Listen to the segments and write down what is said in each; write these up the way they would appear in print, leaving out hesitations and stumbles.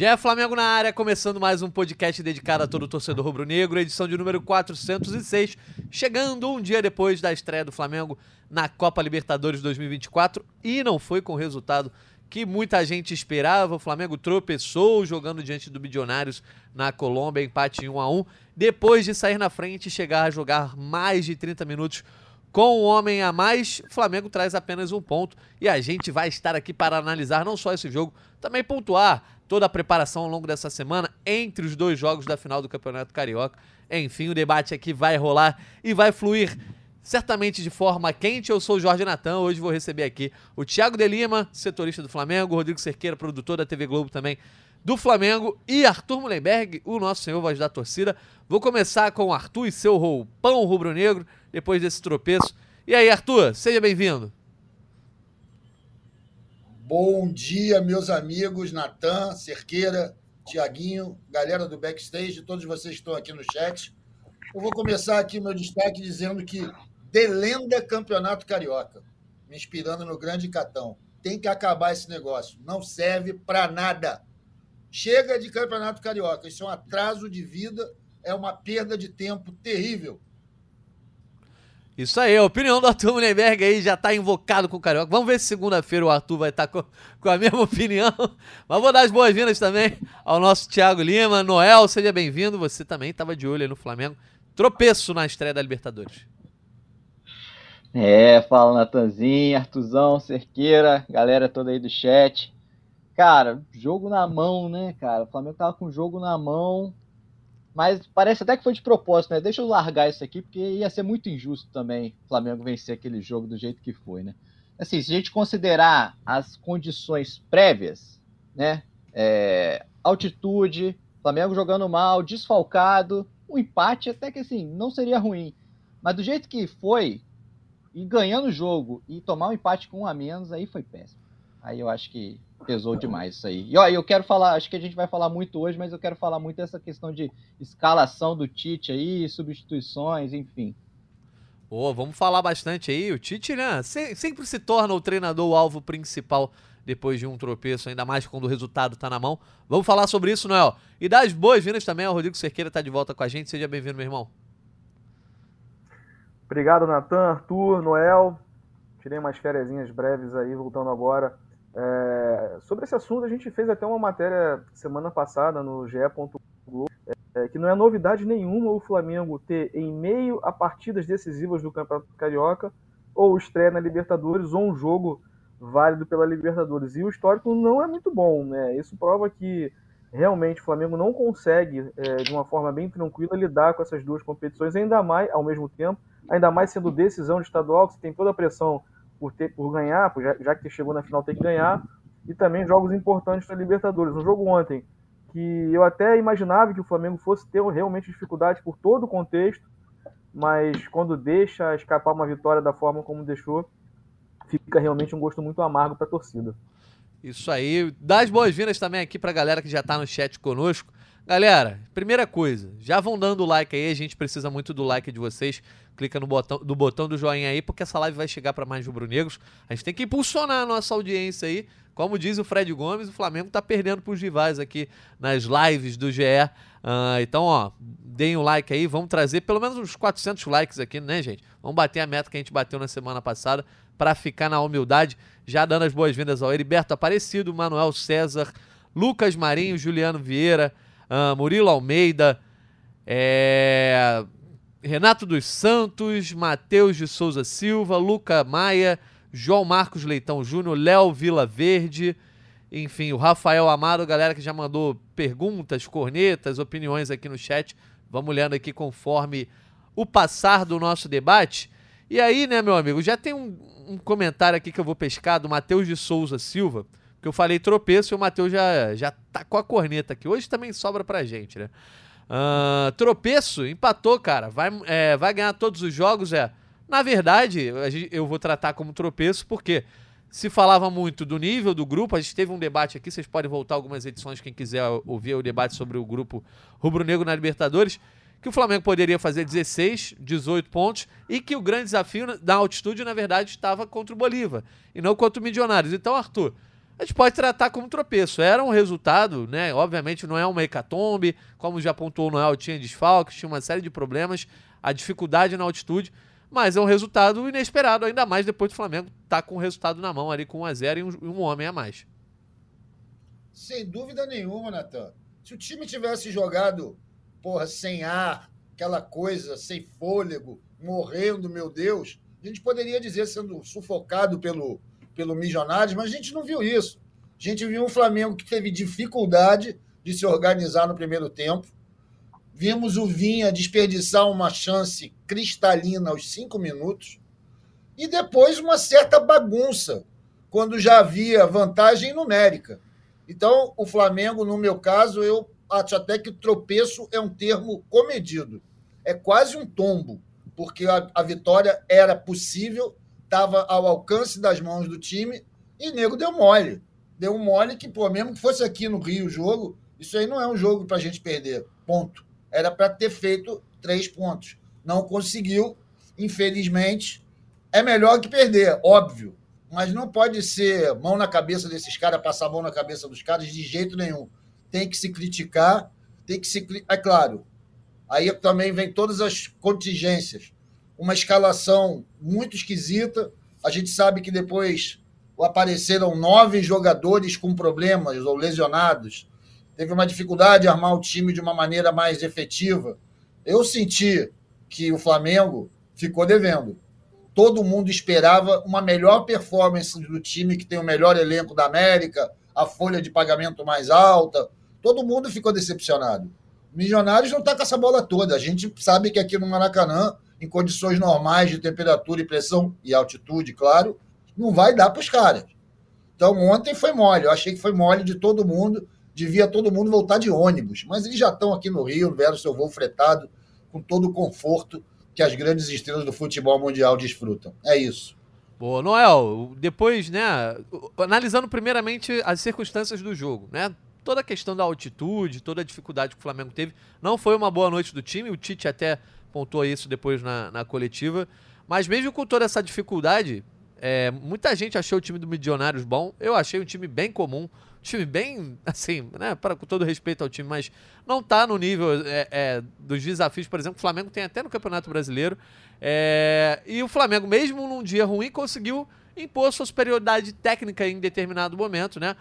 GE Flamengo na área, começando mais um podcast dedicado a todo torcedor rubro-negro, edição de número 406, chegando um dia depois da estreia do Flamengo na Copa Libertadores 2024, e não foi com o resultado que muita gente esperava. O Flamengo tropeçou jogando diante do Milionários na Colômbia, empate em 1-1, depois de sair na frente e chegar a jogar mais de 30 minutos com um homem a mais. O Flamengo traz apenas um ponto e a gente vai estar aqui para analisar não só esse jogo, também pontuar toda a preparação ao longo dessa semana entre os dois jogos da final do Campeonato Carioca. Enfim, o debate aqui vai rolar e vai fluir certamente de forma quente. Eu sou o Jorge Natan, hoje vou receber aqui o Thiago de Lima, setorista do Flamengo, o Rodrigo Cerqueira, produtor da TV Globo também do Flamengo, e Arthur Mullenberg, o nosso senhor voz da torcida. Vou começar com o Arthur e seu roupão rubro-negro, depois desse tropeço. E aí, Arthur, seja bem-vindo. Bom dia, meus amigos, Natan, Cerqueira, Tiaguinho, galera do backstage, todos vocês que estão aqui no chat. Eu vou começar aqui meu destaque dizendo que delenda Campeonato Carioca, me inspirando no grande Catão. Tem que acabar esse negócio, não serve para nada. Chega de Campeonato Carioca, isso é um atraso de vida, é uma perda de tempo terrível. Isso aí, a opinião do Arthur Mullenberg aí já tá invocado com o Carioca. Vamos ver se segunda-feira o Arthur vai estar com a mesma opinião. Mas vou dar as boas-vindas também ao nosso Thiago Lima. Noel, seja bem-vindo. Você também estava de olho aí no Flamengo. Tropeço na estreia da Libertadores. Fala Natanzinho, Arthurzão, Cerqueira, galera toda aí do chat. Cara, jogo na mão, né, cara? O Flamengo tava com o jogo na mão, mas parece até que foi de propósito, né? Deixa eu largar isso aqui, porque ia ser muito injusto também o Flamengo vencer aquele jogo do jeito que foi, né? Assim, se a gente considerar as condições prévias, né? Altitude, Flamengo jogando mal, desfalcado, um empate até que, assim, não seria ruim. Mas do jeito que foi, e ganhando o jogo, e tomar um empate com um a menos, aí foi péssimo. Aí eu acho que pesou demais isso aí. E ó, eu quero falar, acho que a gente vai falar muito hoje, mas eu quero falar muito dessa questão de escalação do Tite aí, substituições, enfim. Vamos falar bastante aí. O Tite, né, sempre se torna o treinador o alvo principal depois de um tropeço, ainda mais quando o resultado tá na mão. Vamos falar sobre isso, Noel. E dar as boas-vindas também ao Rodrigo Cerqueira, tá de volta com a gente. Seja bem-vindo, meu irmão. Obrigado, Natan, Arthur, Noel. Tirei umas fériasinhas breves aí, voltando agora. Sobre esse assunto, a gente fez até uma matéria semana passada no ge.globo, que não é novidade nenhuma o Flamengo ter, em meio a partidas decisivas do Campeonato Carioca, ou estreia na Libertadores, ou um jogo válido pela Libertadores. E o histórico não é muito bom, né? Isso prova que realmente o Flamengo não consegue, de uma forma bem tranquila, lidar com essas duas competições, ainda mais, ao mesmo tempo, ainda mais sendo decisão de estadual, que você tem toda a pressão por ganhar, já que chegou na final tem que ganhar, e também jogos importantes na Libertadores. Um jogo ontem que eu até imaginava que o Flamengo fosse ter realmente dificuldade por todo o contexto, mas quando deixa escapar uma vitória da forma como deixou, fica realmente um gosto muito amargo para a torcida. Isso aí. Dá as boas-vindas também aqui pra galera que já tá no chat conosco. Galera, primeira coisa, já vão dando o like aí, a gente precisa muito do like de vocês. Clica no botão do joinha aí, porque essa live vai chegar para mais rubro-negros. A gente tem que impulsionar a nossa audiência aí. Como diz o Fred Gomes, o Flamengo tá perdendo pros rivais aqui nas lives do GE. Então, ó, deem um like aí, vamos trazer pelo menos uns 400 likes aqui, né, gente? Vamos bater a meta que a gente bateu na semana passada para ficar na humildade. Já dando as boas-vindas ao Heriberto Aparecido, Manuel César, Lucas Marinho, Juliano Vieira, Murilo Almeida, Renato dos Santos, Matheus de Souza Silva, Luca Maia, João Marcos Leitão Júnior, Léo Vila Verde, enfim, o Rafael Amado, galera que já mandou perguntas, cornetas, opiniões aqui no chat. Vamos olhando aqui conforme o passar do nosso debate. E aí, né, meu amigo, já tem um comentário aqui que eu vou pescar do Matheus de Souza Silva, que eu falei tropeço e o Matheus já tá com a corneta aqui. Hoje também sobra pra gente, né? Tropeço, empatou, cara. Vai ganhar todos os jogos, Na verdade, eu vou tratar como tropeço, porque se falava muito do nível do grupo, a gente teve um debate aqui, vocês podem voltar algumas edições, quem quiser ouvir o debate sobre o grupo rubro-negro na Libertadores, que o Flamengo poderia fazer 16, 18 pontos, e que o grande desafio da altitude, na verdade, estava contra o Bolívar, e não contra o Milionários. Então, Arthur, a gente pode tratar como tropeço. Era um resultado, né? Obviamente não é uma hecatombe, como já pontuou o Noel, tinha desfalques, tinha uma série de problemas, a dificuldade na altitude, mas é um resultado inesperado, ainda mais depois do Flamengo estar com o resultado na mão ali, com 1-0 e um homem a mais. Sem dúvida nenhuma, Natan. Se o time tivesse jogado, sem ar, aquela coisa, sem fôlego, morrendo, meu Deus, a gente poderia dizer sendo sufocado pelo Milionários, mas a gente não viu isso. A gente viu um Flamengo que teve dificuldade de se organizar no primeiro tempo. Vimos o Vinha desperdiçar uma chance cristalina aos 5 minutos. E depois uma certa bagunça, quando já havia vantagem numérica. Então, o Flamengo, no meu caso, eu acho até que tropeço é um termo comedido. É quase um tombo, porque a vitória era possível, estava ao alcance das mãos do time, e o nego deu mole. Deu um mole que, mesmo que fosse aqui no Rio o jogo, isso aí não é um jogo para a gente perder, ponto. Era para ter feito 3 pontos. Não conseguiu, infelizmente. É melhor que perder, óbvio, mas não pode ser mão na cabeça desses caras, passar a mão na cabeça dos caras de jeito nenhum. Tem que se criticar, É claro, aí também vem todas as contingências. Uma escalação muito esquisita. A gente sabe que depois apareceram 9 jogadores com problemas ou lesionados. Teve uma dificuldade de armar o time de uma maneira mais efetiva. Eu senti que o Flamengo ficou devendo. Todo mundo esperava uma melhor performance do time que tem o melhor elenco da América, a folha de pagamento mais alta. Todo mundo ficou decepcionado. O Milionários não está com essa bola toda. A gente sabe que aqui no Maracanã, em condições normais de temperatura e pressão e altitude, claro, não vai dar para os caras. Então, ontem foi mole. Eu achei que foi mole de todo mundo. Devia todo mundo voltar de ônibus. Mas eles já estão aqui no Rio, vieram seu voo fretado, com todo o conforto que as grandes estrelas do futebol mundial desfrutam. É isso. Boa, Noel, depois, né, analisando primeiramente as circunstâncias do jogo, né, toda a questão da altitude, toda a dificuldade que o Flamengo teve, não foi uma boa noite do time, o Tite até pontuou isso depois na coletiva, mas mesmo com toda essa dificuldade, muita gente achou o time do Milionários bom, eu achei um time bem comum, um time bem, assim, né, com todo respeito ao time, mas não tá no nível dos desafios, por exemplo, que o Flamengo tem até no Campeonato Brasileiro, e o Flamengo, mesmo num dia ruim, conseguiu impor sua superioridade técnica em determinado momento, né?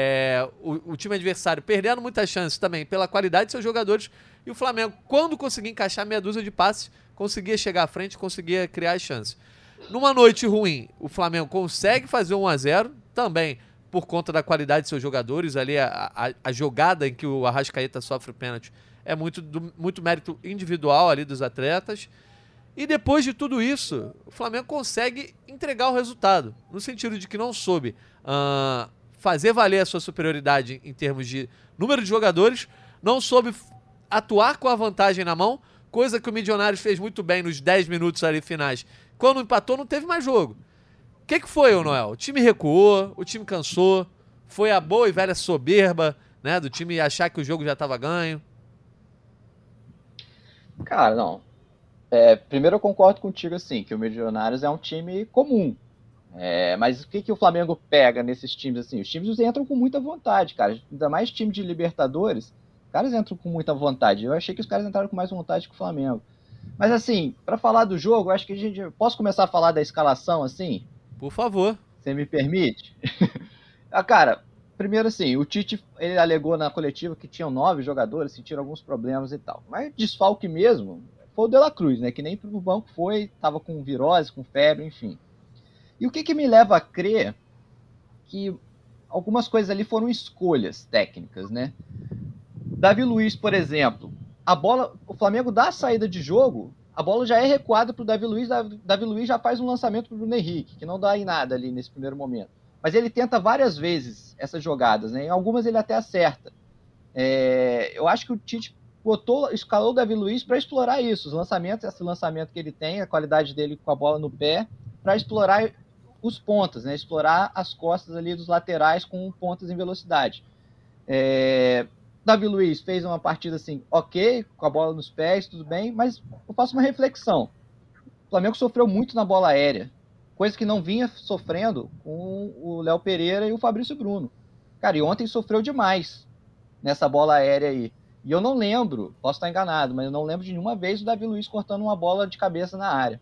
O time adversário perdendo muitas chances também pela qualidade de seus jogadores, e o Flamengo, quando conseguia encaixar meia dúzia de passes, conseguia chegar à frente, conseguia criar as chances. Numa noite ruim, o Flamengo consegue fazer 1-0, também por conta da qualidade de seus jogadores, ali a jogada em que o Arrascaeta sofre o pênalti é muito mérito individual ali dos atletas. E depois de tudo isso, o Flamengo consegue entregar o resultado, no sentido de que não soube fazer valer a sua superioridade em termos de número de jogadores, não soube atuar com a vantagem na mão, coisa que o Milionários fez muito bem nos 10 minutos ali finais. Quando empatou, não teve mais jogo. O que foi, Noel? O time recuou, o time cansou, foi a boa e velha soberba, né, do time achar que o jogo já estava ganho. Cara, não. Primeiro eu concordo contigo, assim, que o Milionários é um time comum. Mas o que o Flamengo pega nesses times, assim? Os times entram com muita vontade, cara. Ainda mais time de Libertadores, os caras entram com muita vontade. Eu achei que os caras entraram com mais vontade que o Flamengo. Mas, assim, para falar do jogo, acho que a gente... Posso começar a falar da escalação, assim? Por favor. Você me permite? Cara, primeiro assim, o Tite, ele alegou na coletiva que tinham 9 jogadores, sentiram alguns problemas e tal. Mas desfalque mesmo foi o De La Cruz, né? Que nem pro banco foi, tava com virose, com febre, enfim. E o que me leva a crer que algumas coisas ali foram escolhas técnicas, né? Davi Luiz, por exemplo, a bola, o Flamengo dá a saída de jogo, a bola já é recuada pro Davi Luiz já faz um lançamento pro Bruno Henrique, que não dá em nada ali nesse primeiro momento. Mas ele tenta várias vezes essas jogadas, né? Em algumas ele até acerta. Eu acho que o Tite escalou o Davi Luiz para explorar isso, os lançamentos, esse lançamento que ele tem, a qualidade dele com a bola no pé, para explorar os pontas, né? Explorar as costas ali dos laterais com pontas em velocidade. Davi Luiz fez uma partida assim, ok, com a bola nos pés, tudo bem, mas eu faço uma reflexão. O Flamengo sofreu muito na bola aérea. coisa que não vinha sofrendo com o Léo Pereira e o Fabrício Bruno. Cara, e ontem sofreu demais nessa bola aérea aí. E eu não lembro, posso estar enganado, mas eu não lembro de nenhuma vez o Davi Luiz cortando uma bola de cabeça na área.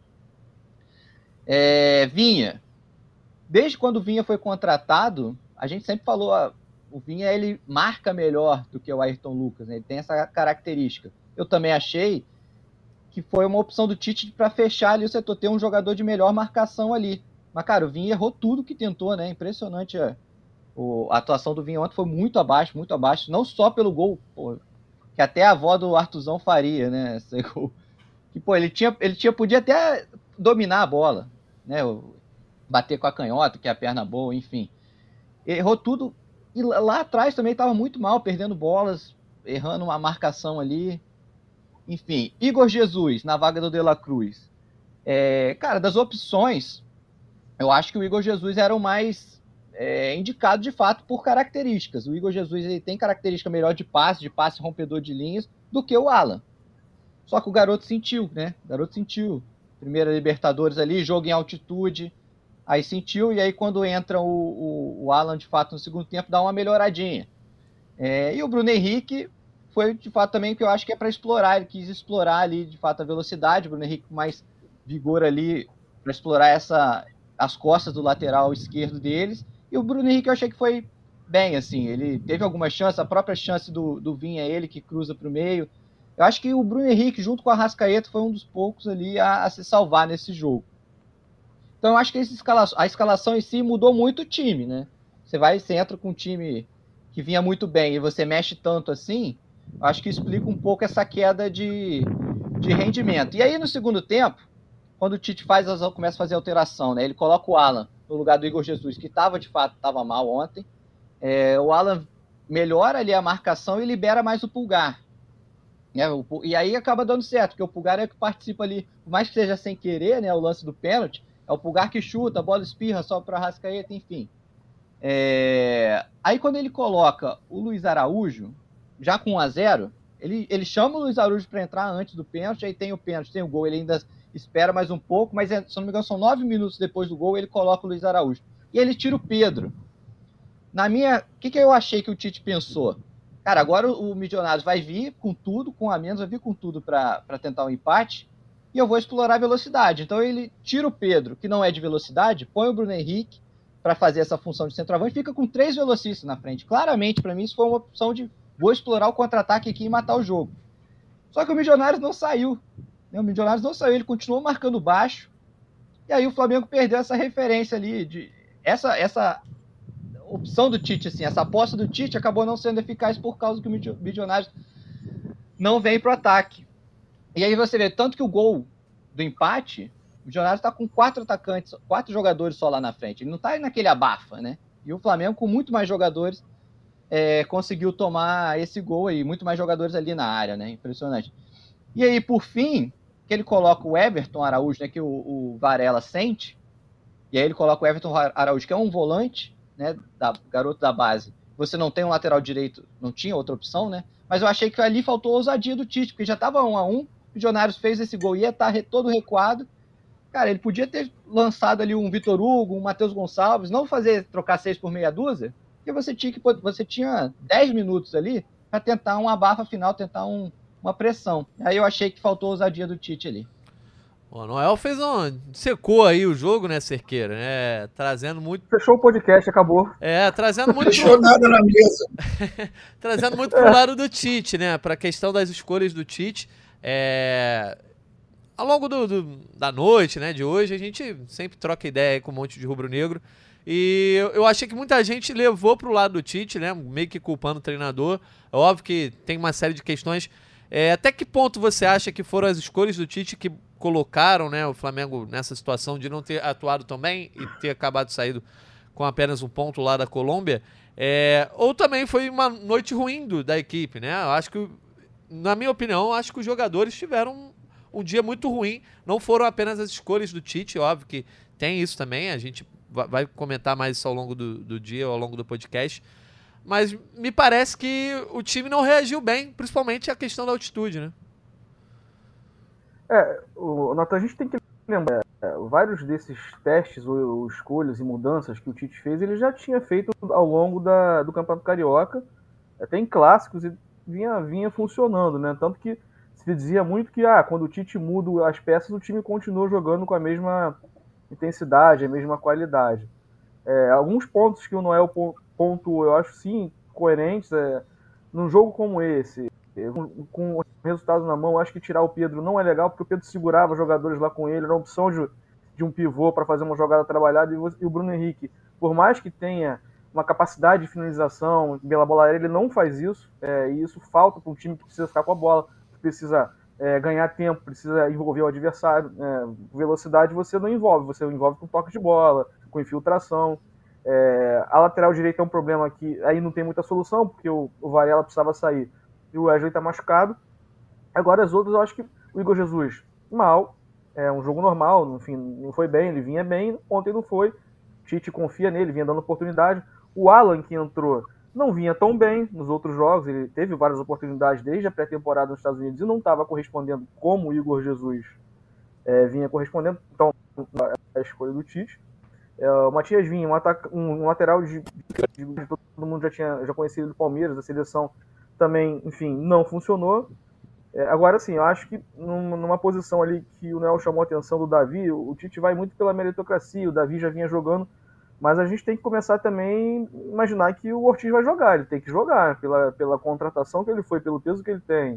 Vinha. Desde quando o Vinha foi contratado, a gente sempre falou, o Vinha ele marca melhor do que o Ayrton Lucas, né? Ele tem essa característica. Eu também achei que foi uma opção do Tite para fechar ali o setor, ter um jogador de melhor marcação ali. Mas, cara, o Vinha errou tudo que tentou, né? Impressionante. A atuação do Vinha ontem foi muito abaixo, não só pelo gol, pô, que até a avó do Artuzão faria, né? Esse gol. Que, pô, podia até dominar a bola, né? Bater com a canhota, que é a perna boa, enfim. Errou tudo. E lá atrás também estava muito mal, perdendo bolas, errando uma marcação ali. Enfim, Igor Jesus na vaga do De La Cruz. Cara, das opções, eu acho que o Igor Jesus era o mais indicado de fato por características. O Igor Jesus ele tem característica melhor de passe rompedor de linhas, do que o Alan. Só que o garoto sentiu, né? Primeira Libertadores ali, jogo em altitude, aí sentiu, e aí quando entra o Alan de fato no segundo tempo, dá uma melhoradinha. E o Bruno Henrique foi de fato também que eu acho que é para explorar, ele quis explorar ali de fato a velocidade, o Bruno Henrique com mais vigor ali para explorar as costas do lateral esquerdo deles, e o Bruno Henrique eu achei que foi bem, assim, ele teve algumas chances, a própria chance do Vinha, ele que cruza para o meio. Eu acho que o Bruno Henrique junto com a Arrascaeta foi um dos poucos ali a se salvar nesse jogo. Então eu acho que a escalação em si mudou muito o time, né? Você entra com um time que vinha muito bem e você mexe tanto assim, eu acho que explica um pouco essa queda de rendimento. E aí no segundo tempo, quando o Tite começa a fazer alteração, né? Ele coloca o Alan no lugar do Igor Jesus, que de fato estava mal ontem. O Alan melhora ali a marcação e libera mais o Pulgar. E aí acaba dando certo, porque o Pulgar é que participa ali, por mais que seja sem querer, né? O lance do pênalti, é o Pulgar que chuta, a bola espirra só para Arrascaeta, enfim. Aí quando ele coloca o Luiz Araújo, já com 1-0, ele chama o Luiz Araújo para entrar antes do pênalti, aí tem o pênalti, tem o gol, ele ainda espera mais um pouco, mas se não me engano são 9 minutos depois do gol, ele coloca o Luiz Araújo. E ele tira o Pedro. O que eu achei que o Tite pensou? Cara, agora o Milionários vai vir com tudo, com a menos, vai vir com tudo para tentar um empate, e eu vou explorar a velocidade. Então ele tira o Pedro, que não é de velocidade, põe o Bruno Henrique para fazer essa função de centroavante, fica com 3 velocistas na frente. Claramente, para mim, isso foi uma opção de vou explorar o contra-ataque aqui e matar o jogo. Só que o Milionários não saiu. Ele continuou marcando baixo, e aí o Flamengo perdeu essa referência ali, essa opção do Tite, assim, essa aposta do Tite acabou não sendo eficaz por causa que o Milionários não vem pro ataque. E aí você vê, tanto que o gol do empate, o Milionários está com 4 jogadores só lá na frente. Ele não está naquele abafa, né? E o Flamengo, com muito mais jogadores, conseguiu tomar esse gol aí, muito mais jogadores ali na área, né? Impressionante. E aí, por fim, que ele coloca o Everton Araújo, né? Que o Varela sente, e aí ele coloca o Everton Araújo, que é um volante, né, garoto da base. Você não tem um lateral direito, não tinha outra opção, né? Mas eu achei que ali faltou a ousadia do Tite, porque já estava 1-1, o Milionários fez esse gol, ia estar todo recuado. Cara, ele podia ter lançado ali um Vitor Hugo, um Matheus Gonçalves, não trocar 6 por meia dúzia, porque você tinha 10 minutos ali para tentar um abafa final, tentar uma pressão. Aí eu achei que faltou a ousadia do Tite ali. O Noel secou aí o jogo, né, Cerqueira? Trazendo muito... Fechou o podcast, acabou. Trazendo muito... Não fechou nada na mesa. Trazendo muito pro lado do Tite, né? Pra questão das escolhas do Tite. Ao longo da noite, né, de hoje, a gente sempre troca ideia aí com um monte de rubro-negro. E eu achei que muita gente levou pro lado do Tite, né? Meio que culpando o treinador. É óbvio que tem uma série de questões. Até que ponto você acha que foram as escolhas do Tite que colocaram, né, o Flamengo nessa situação de não ter atuado tão bem e ter acabado saído com apenas um ponto lá da Colômbia? Ou também foi uma noite ruim da equipe, né? Eu acho que, na minha opinião, acho que os jogadores tiveram um dia muito ruim. Não foram apenas as escolhas do Tite, óbvio que tem isso também. A gente vai comentar mais isso ao longo do dia, ao longo do podcast. Mas me parece que o time não reagiu bem, principalmente a questão da altitude, né? Natan, a gente tem que lembrar, vários desses testes ou escolhas e mudanças que o Tite fez, ele já tinha feito ao longo do Campeonato Carioca, até em clássicos, e vinha funcionando, né? Tanto que se dizia muito que quando o Tite muda as peças, o time continua jogando com a mesma intensidade, a mesma qualidade. Alguns pontos que o Noel pontuou, eu acho sim coerentes. Num jogo como esse, com o resultado na mão, acho que tirar o Pedro não é legal, porque o Pedro segurava jogadores lá com ele, era uma opção de um pivô para fazer uma jogada trabalhada, e o Bruno Henrique, por mais que tenha uma capacidade de finalização pela bola aérea, ele não faz isso, e isso falta para um time que precisa ficar com a bola, que precisa ganhar tempo, precisa envolver o adversário. Velocidade você não envolve, você envolve com toque de bola, com infiltração. A lateral direita é um problema que aí não tem muita solução, porque o Varela precisava sair e o Wesley está machucado. Agora as outras, eu acho que o Igor Jesus, mal, um jogo normal, enfim, não foi bem, ele vinha bem, ontem não foi. Tite confia nele, vinha dando oportunidade. O Alan, que entrou, não vinha tão bem nos outros jogos, ele teve várias oportunidades desde a pré-temporada nos Estados Unidos e não estava correspondendo como o Igor Jesus vinha correspondendo, então a escolha do Tite. O Matias Vinha, um lateral de todo mundo já conhecia do Palmeiras, da seleção, também, enfim, não funcionou. Agora sim, eu acho que numa posição ali que o Noel chamou a atenção do Davi, o Tite vai muito pela meritocracia, o Davi já vinha jogando, mas a gente tem que começar também a imaginar que o Ortiz vai jogar, ele tem que jogar pela contratação que ele foi, pelo peso que ele tem,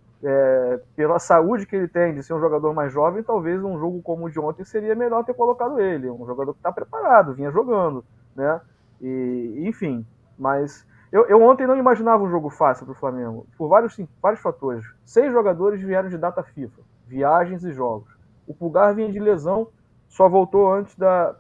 pela saúde que ele tem de ser um jogador mais jovem. Talvez um jogo como o de ontem seria melhor ter colocado ele, um jogador que está preparado, vinha jogando, né? Enfim, mas eu ontem não imaginava um jogo fácil para o Flamengo, por vários fatores. 6 jogadores vieram de data FIFA, viagens e jogos. O Pulgar vinha de lesão, só voltou antes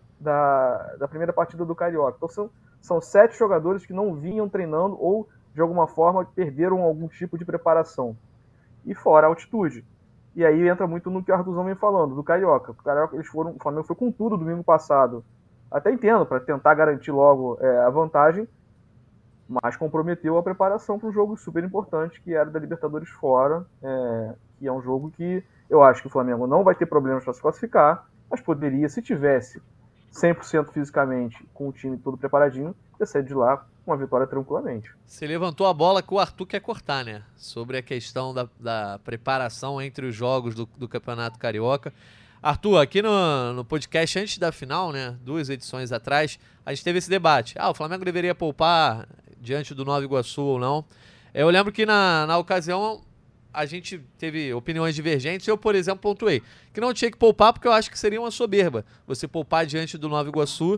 da primeira partida do Carioca. Então são 7 jogadores que não vinham treinando ou, de alguma forma, perderam algum tipo de preparação. E fora a altitude. E aí entra muito no que o Artuzão vem falando, do Carioca. O Flamengo foi com tudo domingo passado. Até entendo, para tentar garantir logo a vantagem, mas comprometeu a preparação para um jogo super importante, que era da Libertadores fora, que é um jogo que eu acho que o Flamengo não vai ter problemas para se classificar, mas poderia, se tivesse 100% fisicamente, com o time todo preparadinho, ter saído de lá com uma vitória tranquilamente. Você levantou a bola que o Arthur quer cortar, né? Sobre a questão da preparação entre os jogos do Campeonato Carioca. Arthur, aqui no podcast antes da final, né, 2 edições atrás, a gente teve esse debate. O Flamengo deveria poupar diante do Nova Iguaçu ou não. Eu lembro que na ocasião a gente teve opiniões divergentes. Eu, por exemplo, pontuei que não tinha que poupar porque eu acho que seria uma soberba você poupar diante do Nova Iguaçu.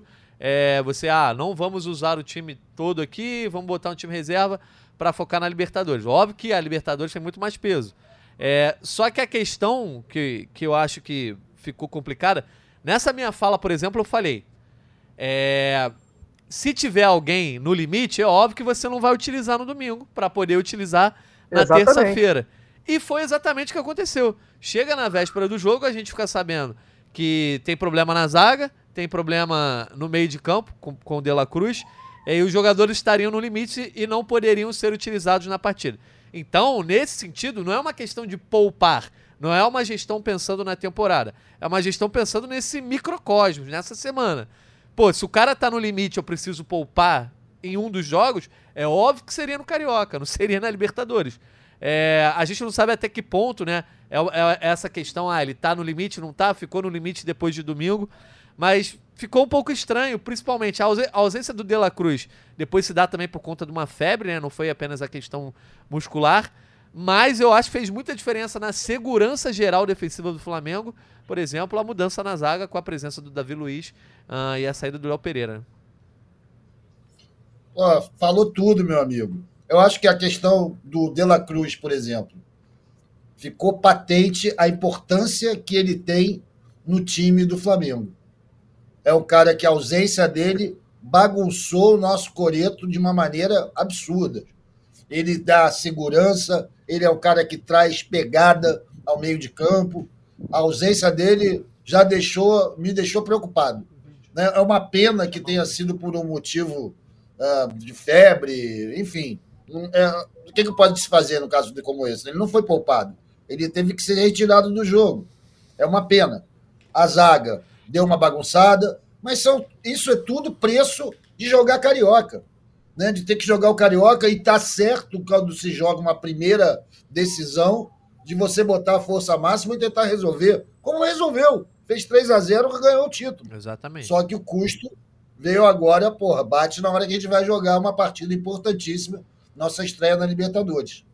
Não vamos usar o time todo aqui, vamos botar um time reserva para focar na Libertadores. Óbvio que a Libertadores tem muito mais peso. Só que a questão que eu acho que ficou complicada, nessa minha fala, por exemplo, eu falei, se tiver alguém no limite, é óbvio que você não vai utilizar no domingo para poder utilizar na terça-feira. E foi exatamente o que aconteceu. Chega na véspera do jogo, a gente fica sabendo que tem problema na zaga, tem problema no meio de campo com o De La Cruz, e os jogadores estariam no limite e não poderiam ser utilizados na partida. Então, nesse sentido, não é uma questão de poupar, não é uma gestão pensando na temporada, é uma gestão pensando nesse microcosmos, nessa semana. Se o cara tá no limite, eu preciso poupar em um dos jogos, é óbvio que seria no Carioca, não seria na Libertadores. A gente não sabe até que ponto, né? Essa questão, ele tá no limite, não tá, ficou no limite depois de domingo, mas ficou um pouco estranho, principalmente a ausência do De La Cruz. Depois se dá também por conta de uma febre, né? Não foi apenas a questão muscular, mas eu acho que fez muita diferença na segurança geral defensiva do Flamengo. Por exemplo, a mudança na zaga com a presença do Davi Luiz e a saída do Léo Pereira. Falou tudo, meu amigo. Eu acho que a questão do De La Cruz, por exemplo, ficou patente a importância que ele tem no time do Flamengo. É um cara que a ausência dele bagunçou o nosso coreto de uma maneira absurda. Ele dá segurança, ele é o cara que traz pegada ao meio de campo. A ausência dele já me deixou preocupado. É uma pena que tenha sido por um motivo de febre, enfim. O que pode se fazer no caso como esse? Ele não foi poupado. Ele teve que ser retirado do jogo. É uma pena. a zaga deu uma bagunçada, mas isso é tudo preço de jogar Carioca, né? De ter que jogar o Carioca, e tá certo quando se joga uma primeira decisão de você botar a força máxima e tentar resolver, como resolveu. Fez 3-0 e ganhou o título. Exatamente. Só que o custo veio agora, bate na hora que a gente vai jogar uma partida importantíssima, nossa estreia na Libertadores.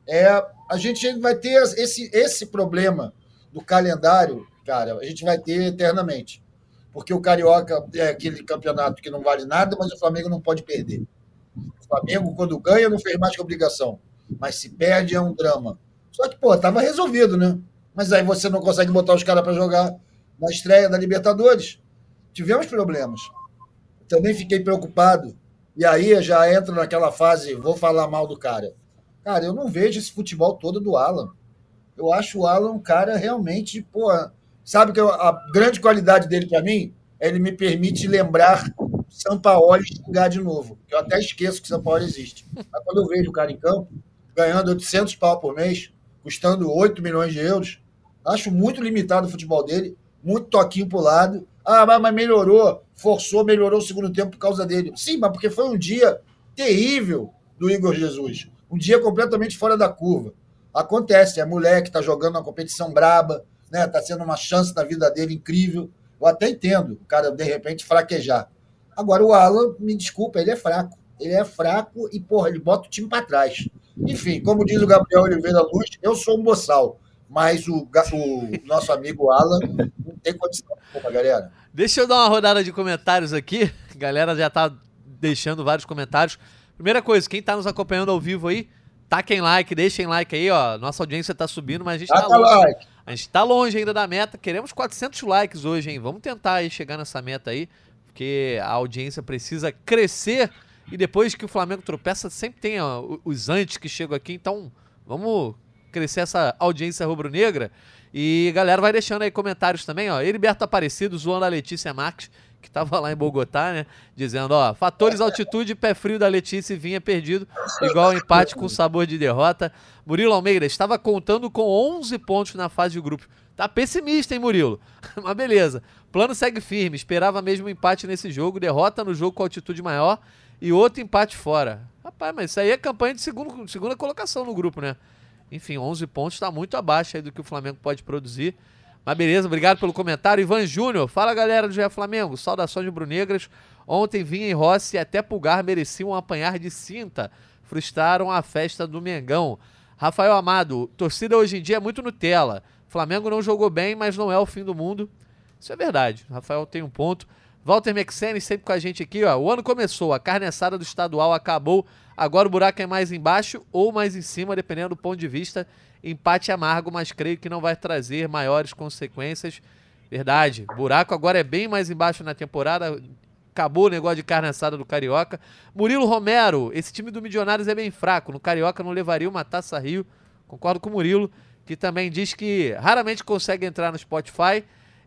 A gente vai ter esse problema do calendário, cara, a gente vai ter eternamente. Porque o Carioca é aquele campeonato que não vale nada, mas o Flamengo não pode perder. O Flamengo, quando ganha, não fez mais que obrigação. Mas se perde, é um drama. Só que, estava resolvido, né? Mas aí você não consegue botar os caras para jogar na estreia da Libertadores. Tivemos problemas. Também fiquei preocupado. E aí já entra naquela fase, vou falar mal do cara. Cara, eu não vejo esse futebol todo do Alan. Eu acho o Alan um cara realmente, sabe que a grande qualidade dele para mim é ele me permite lembrar Sampaoli xingar de novo. Eu até esqueço que Sampaoli existe. Mas quando eu vejo o cara em campo, ganhando 800 pau por mês, custando 8 milhões de euros, acho muito limitado o futebol dele, muito toquinho pro lado. Mas melhorou, melhorou o segundo tempo por causa dele. Sim, mas porque foi um dia terrível do Igor Jesus. Um dia completamente fora da curva. Acontece, é moleque, tá jogando uma competição braba, né? Tá sendo uma chance na vida dele incrível. Eu até entendo o cara, de repente, fraquejar. Agora, o Alan, me desculpa, ele é fraco. Ele é fraco e, ele bota o time para trás. Enfim, como diz o Gabriel Oliveira Luz, eu sou um boçal. Mas o nosso amigo Alan não tem condição. Galera. Deixa eu dar uma rodada de comentários aqui. A galera já tá deixando vários comentários. Primeira coisa, quem tá nos acompanhando ao vivo aí, taquem like, deixem like aí, ó. Nossa audiência tá subindo, mas a gente tá longe. A gente tá longe ainda da meta. Queremos 400 likes hoje, hein? Vamos tentar aí chegar nessa meta aí, porque a audiência precisa crescer. E depois que o Flamengo tropeça, sempre tem os antes que chegam aqui. Então, vamos crescer essa audiência rubro-negra. E galera, vai deixando aí comentários também, ó. Heriberto Aparecido zoando a Letícia Marques, que tava lá em Bogotá, né? Dizendo, fatores altitude e pé frio da Letícia e vinha perdido, igual empate com sabor de derrota. Murilo Almeida estava contando com 11 pontos na fase de grupo. Tá pessimista, hein, Murilo? Mas beleza. Plano segue firme, esperava mesmo um empate nesse jogo, derrota no jogo com altitude maior e outro empate fora. Rapaz, mas isso aí é campanha de segunda colocação no grupo, né? Enfim, 11 pontos tá muito abaixo aí do que o Flamengo pode produzir. Mas beleza, obrigado pelo comentário. Ivan Júnior, fala galera do GE Flamengo, saudações rubro-negras. Ontem Vinha e Rossi e até Pulgar mereciam apanhar de cinta, frustraram a festa do Mengão. Rafael Amado, torcida hoje em dia é muito Nutella. Flamengo não jogou bem, mas não é o fim do mundo. Isso é verdade, Rafael tem um ponto. Walter Mexene sempre com a gente aqui, ó. O ano começou, a carne assada do estadual acabou, agora o buraco é mais embaixo ou mais em cima, dependendo do ponto de vista. Empate amargo, mas creio que não vai trazer maiores consequências. Verdade, o buraco agora é bem mais embaixo na temporada. Acabou o negócio de carne assada do Carioca. Murilo Romero, esse time do Milionários é bem fraco. No Carioca não levaria uma Taça Rio. Concordo com o Murilo, que também diz que raramente consegue entrar no Spotify.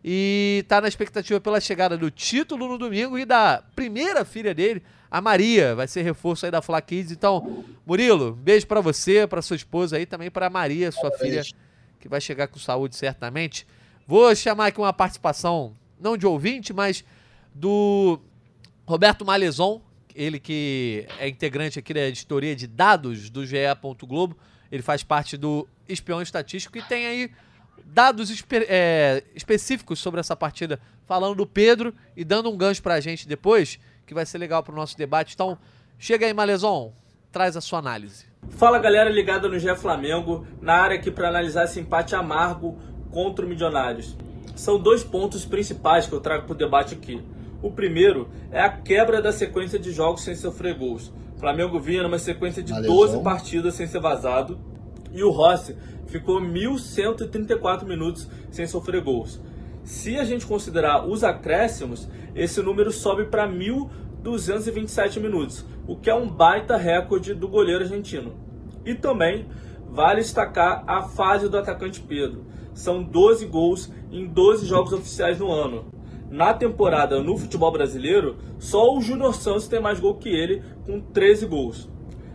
E tá na expectativa pela chegada do título no domingo e da primeira filha dele, a Maria, vai ser reforço aí da Fla Kids. Então, Murilo, beijo pra você, pra sua esposa aí, também pra Maria, sua filha, que vai chegar com saúde certamente. Vou chamar aqui uma participação, não de ouvinte, mas do Roberto Malezon, ele que é integrante aqui da editoria de dados do GE. Globo. Ele faz parte do Espião Estatístico e tem aí dados específicos sobre essa partida, falando do Pedro e dando um gancho pra gente depois, que vai ser legal pro nosso debate. Então, chega aí, Malezon, traz a sua análise. Fala, galera ligada no GE Flamengo, na área aqui para analisar esse empate amargo contra o Milionários. São dois pontos principais que eu trago pro debate aqui. O primeiro é a quebra da sequência de jogos sem sofrer gols. O Flamengo vinha numa sequência de 12 partidas sem ser vazado e o Rossi ficou 1.134 minutos sem sofrer gols. Se a gente considerar os acréscimos, esse número sobe para 1.227 minutos, o que é um baita recorde do goleiro argentino. E também vale destacar a fase do atacante Pedro. São 12 gols em 12 jogos oficiais no ano. Na temporada no futebol brasileiro, só o Júnior Santos tem mais gol que ele, com 13 gols.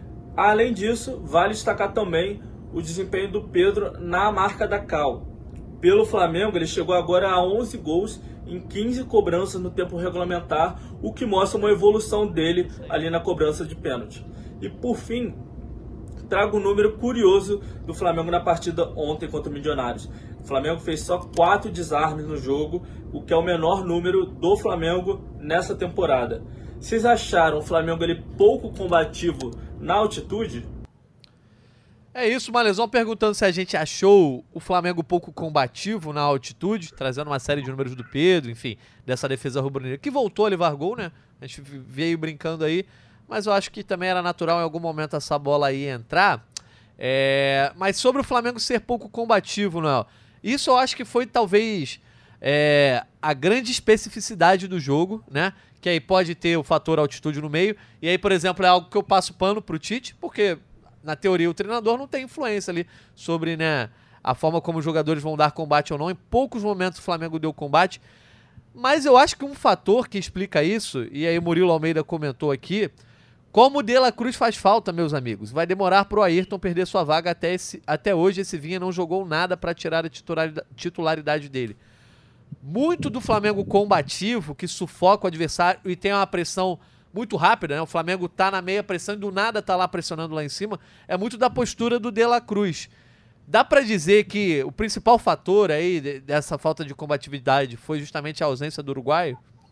Além disso, vale destacar também o desempenho do Pedro na marca da Cal. Pelo Flamengo, ele chegou agora a 11 gols em 15 cobranças no tempo regulamentar, o que mostra uma evolução dele ali na cobrança de pênalti. E por fim, trago um número curioso do Flamengo na partida ontem contra o Milionários. O Flamengo fez só 4 desarmes no jogo, o que é o menor número do Flamengo nessa temporada. Vocês acharam o Flamengo ele pouco combativo na altitude? É isso, Malezão perguntando se a gente achou o Flamengo pouco combativo na altitude, trazendo uma série de números do Pedro, enfim, dessa defesa rubro-negra, que voltou a levar gol, né? A gente veio brincando aí, mas eu acho que também era natural em algum momento essa bola aí entrar. Mas sobre o Flamengo ser pouco combativo, Noel, isso eu acho que foi talvez a grande especificidade do jogo, né? Que aí pode ter o fator altitude no meio, e aí, por exemplo, é algo que eu passo pano pro Tite, porque na teoria o treinador não tem influência ali sobre, né, a forma como os jogadores vão dar combate ou não. Em poucos momentos o Flamengo deu combate, mas eu acho que um fator que explica isso, e aí o Murilo Almeida comentou aqui, como o De La Cruz faz falta, meus amigos. Vai demorar pro Ayrton perder sua vaga até hoje. Esse Vinha não jogou nada para tirar a titularidade dele. Muito do Flamengo combativo, que sufoca o adversário e tem uma pressão muito rápida, né? O Flamengo tá na meia pressão e do nada tá lá pressionando lá em cima. É muito da postura do De La Cruz. Dá pra dizer que o principal fator aí dessa falta de combatividade foi justamente a ausência do uruguaio?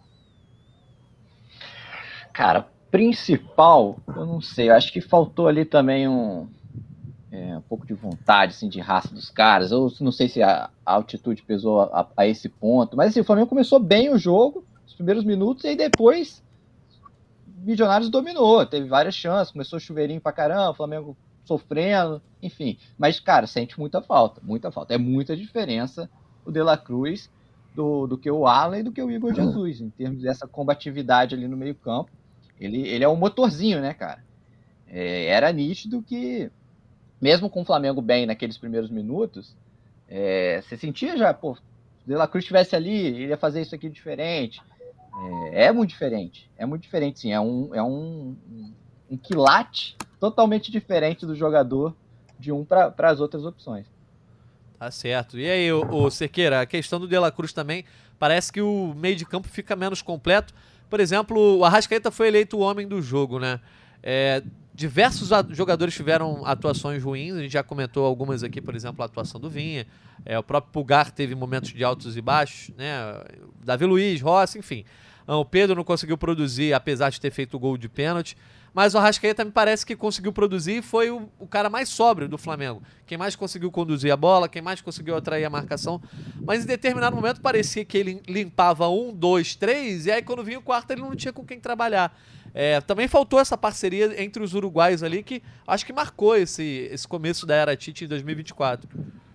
Cara, principal, eu não sei. Eu acho que faltou ali também um pouco de vontade, assim, de raça dos caras. Eu não sei se a altitude pesou a esse ponto. Mas assim, o Flamengo começou bem o jogo, os primeiros minutos, e aí depois Milionários dominou, teve várias chances, começou chuveirinho pra caramba, o Flamengo sofrendo, enfim. Mas, cara, sente muita falta, muita falta. É muita diferença o De La Cruz do que o Alan e do que o Igor Jesus, em termos dessa combatividade ali no meio campo. Ele é um motorzinho, né, cara? Era nítido que, mesmo com o Flamengo bem naqueles primeiros minutos, você sentia já, pô, se o De La Cruz estivesse ali, ele ia fazer isso aqui diferente. É muito diferente sim, é um quilate totalmente diferente do jogador de um para as outras opções. Tá certo. E aí, o Cerqueira, a questão do De La Cruz também, parece que o meio de campo fica menos completo. Por exemplo, o Arrascaeta foi eleito o homem do jogo, né? Diversos jogadores tiveram atuações ruins, a gente já comentou algumas aqui, por exemplo, a atuação do Vinha, o próprio Pulgar teve momentos de altos e baixos, né? Davi Luiz, Rossi, enfim. O Pedro não conseguiu produzir, apesar de ter feito o gol de pênalti, mas o Arrascaeta me parece que conseguiu produzir e foi o cara mais sóbrio do Flamengo. Quem mais conseguiu conduzir a bola, quem mais conseguiu atrair a marcação, mas em determinado momento parecia que ele limpava 1, 2, 3, e aí quando vinha o quarto ele não tinha com quem trabalhar. Também faltou essa parceria entre os uruguaios ali, que acho que marcou esse começo da era Tite em 2024.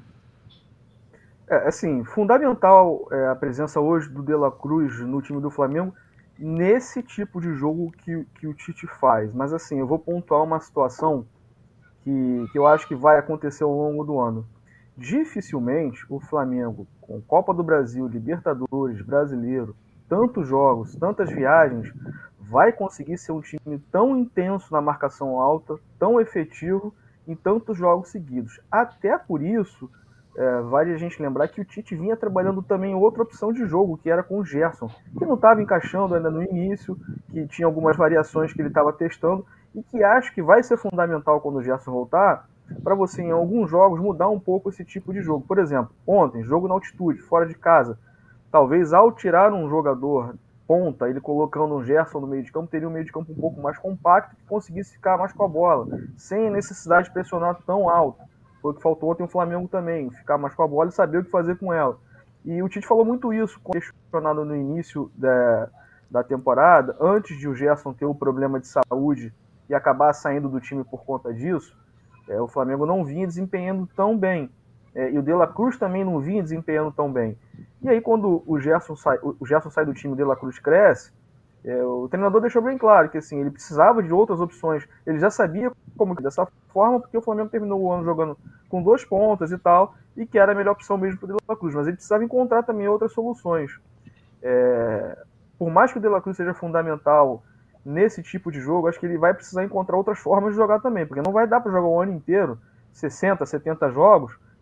Assim, fundamental a presença hoje do De La Cruz no time do Flamengo nesse tipo de jogo que o Tite faz. Mas assim, eu vou pontuar uma situação que eu acho que vai acontecer ao longo do ano. Dificilmente o Flamengo, com Copa do Brasil, Libertadores, Brasileiro, tantos jogos, tantas viagens, vai conseguir ser um time tão intenso na marcação alta, tão efetivo em tantos jogos seguidos. Até por isso, vale a gente lembrar que o Tite vinha trabalhando também outra opção de jogo, que era com o Gerson, que não estava encaixando ainda no início, que tinha algumas variações que ele estava testando, e que acho que vai ser fundamental quando o Gerson voltar, para você em alguns jogos mudar um pouco esse tipo de jogo. Por exemplo, ontem, jogo na altitude, fora de casa, talvez ao tirar um jogador ponta, ele colocando um Gerson no meio de campo, teria um meio de campo um pouco mais compacto, que conseguisse ficar mais com a bola, sem necessidade de pressionar tão alto. Foi o que faltou ontem o Flamengo também, ficar mais com a bola e saber o que fazer com ela. E o Tite falou muito isso, questionado no início da temporada, antes de o Gerson ter o problema de saúde e acabar saindo do time por conta disso, o Flamengo não vinha desempenhando tão bem. E o De La Cruz também não vinha desempenhando tão bem. E aí quando o Gerson sai do time, o De La Cruz cresce, o treinador deixou bem claro que assim, ele precisava de outras opções. Ele já sabia como que dessa forma, porque o Flamengo terminou o ano jogando com 2 pontas e tal, e que era a melhor opção mesmo para o De La Cruz. Mas ele precisava encontrar também outras soluções. Por mais que o De La Cruz seja fundamental nesse tipo de jogo, acho que ele vai precisar encontrar outras formas de jogar também, porque não vai dar para jogar o ano inteiro, 60, 70 jogos,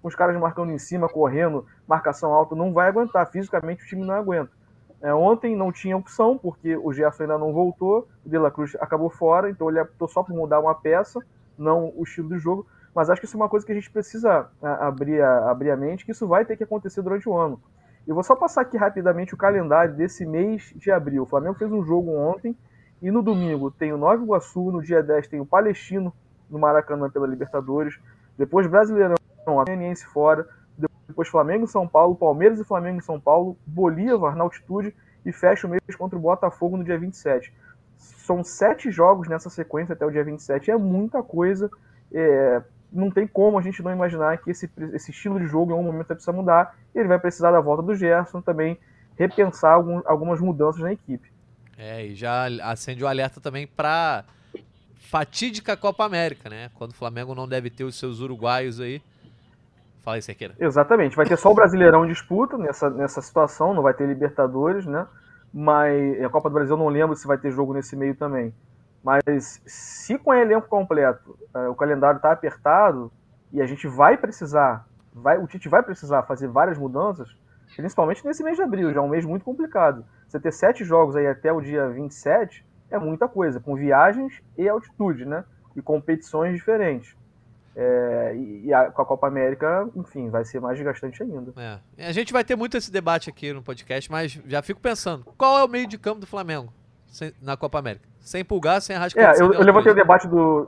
com os caras marcando em cima, correndo, marcação alta, não vai aguentar. Fisicamente o time não aguenta. Ontem não tinha opção, porque o Gerson ainda não voltou, o De La Cruz acabou fora, então ele optou só por mudar uma peça, não o estilo do jogo. Mas acho que isso é uma coisa que a gente precisa abrir a mente, que isso vai ter que acontecer durante o ano. Eu vou só passar aqui rapidamente o calendário desse mês de abril. O Flamengo fez um jogo ontem, e no domingo tem o Nova Iguaçu, no dia 10 tem o Palestino, no Maracanã pela Libertadores, depois Brasileirão, Ateniense fora, depois Flamengo e São Paulo, Palmeiras e Flamengo e São Paulo, Bolívar na altitude e fecha o mês contra o Botafogo no dia 27. São 7 jogos nessa sequência até o dia 27, é muita coisa, não tem como a gente não imaginar que esse estilo de jogo em algum momento vai precisar mudar, e ele vai precisar da volta do Gerson, também repensar algumas mudanças na equipe. E já acende o alerta também para fatídica Copa América, né? Quando o Flamengo não deve ter os seus uruguaios aí. Fala aí, Cerqueira. Exatamente. Vai ter só o Brasileirão em disputa nessa situação, não vai ter Libertadores, né? Mas a Copa do Brasil eu não lembro se vai ter jogo nesse meio também. Mas se com o elenco completo o calendário está apertado e a gente vai precisar, o Tite vai precisar fazer várias mudanças, principalmente nesse mês de abril, já é um mês muito complicado. Você ter 7 jogos aí até o dia 27 é muita coisa, com viagens e altitude, né? E competições diferentes. Com a Copa América, enfim, vai ser mais desgastante ainda. A gente vai ter muito esse debate aqui no podcast, mas já fico pensando, qual é o meio de campo do Flamengo na Copa América? Sem Pulgar, sem Arrascaeta. Eu levantei o debate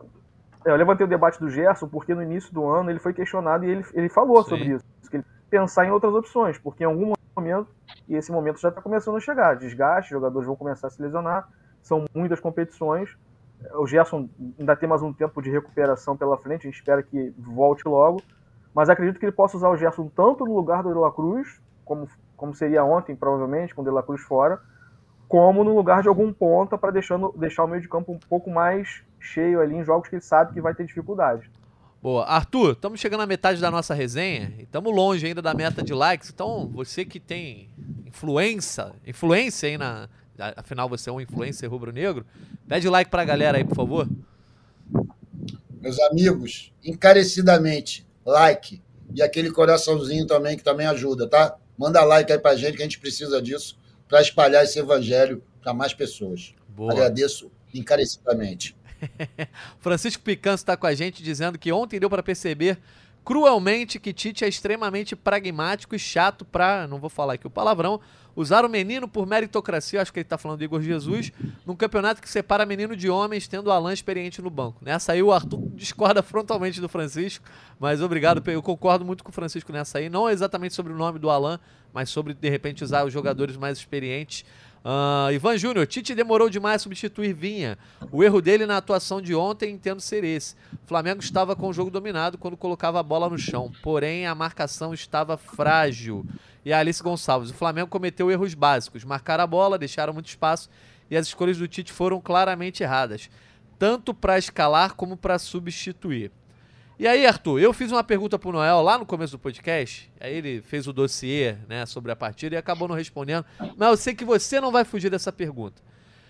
do Gerson, porque no início do ano ele foi questionado e ele falou sobre isso. Que ele pensar em outras opções, porque em algum momento, e esse momento já está começando a chegar, desgaste, jogadores vão começar a se lesionar, são muitas competições. O Gerson ainda tem mais um tempo de recuperação pela frente, a gente espera que volte logo, mas acredito que ele possa usar o Gerson tanto no lugar do De La Cruz, como seria ontem, provavelmente, com o De La Cruz fora, como no lugar de algum ponta para deixar o meio de campo um pouco mais cheio ali em jogos que ele sabe que vai ter dificuldade. Boa. Arthur, estamos chegando à metade da nossa resenha e estamos longe ainda da meta de likes, então você que tem influência aí afinal você é um influencer rubro-negro, pede like pra galera aí, por favor. Meus amigos, encarecidamente, like e aquele coraçãozinho também, que também ajuda, tá? Manda like aí pra gente, que a gente precisa disso para espalhar esse evangelho para mais pessoas. Boa. Agradeço encarecidamente. Francisco Picanço está com a gente dizendo que ontem deu para perceber cruelmente que Tite é extremamente pragmático e chato para, não vou falar aqui o palavrão, usar o menino por meritocracia, acho que ele está falando do Igor Jesus, num campeonato que separa menino de homens, tendo o Alan experiente no banco. Nessa aí o Arthur discorda frontalmente do Francisco, mas obrigado, eu concordo muito com o Francisco nessa aí, não exatamente sobre o nome do Alan, mas sobre, de repente, usar os jogadores mais experientes. Ivan Júnior, Tite demorou demais a substituir Vinha. O erro dele na atuação de ontem entendo ser esse. O Flamengo estava com o jogo dominado quando colocava a bola no chão, porém a marcação estava frágil. E a Alice Gonçalves, o Flamengo cometeu erros básicos, marcaram a bola, deixaram muito espaço e as escolhas do Tite foram claramente erradas, tanto para escalar como para substituir. E aí, Arthur, eu fiz uma pergunta pro Noel lá no começo do podcast, aí ele fez o dossiê, né, sobre a partida e acabou não respondendo, mas eu sei que você não vai fugir dessa pergunta.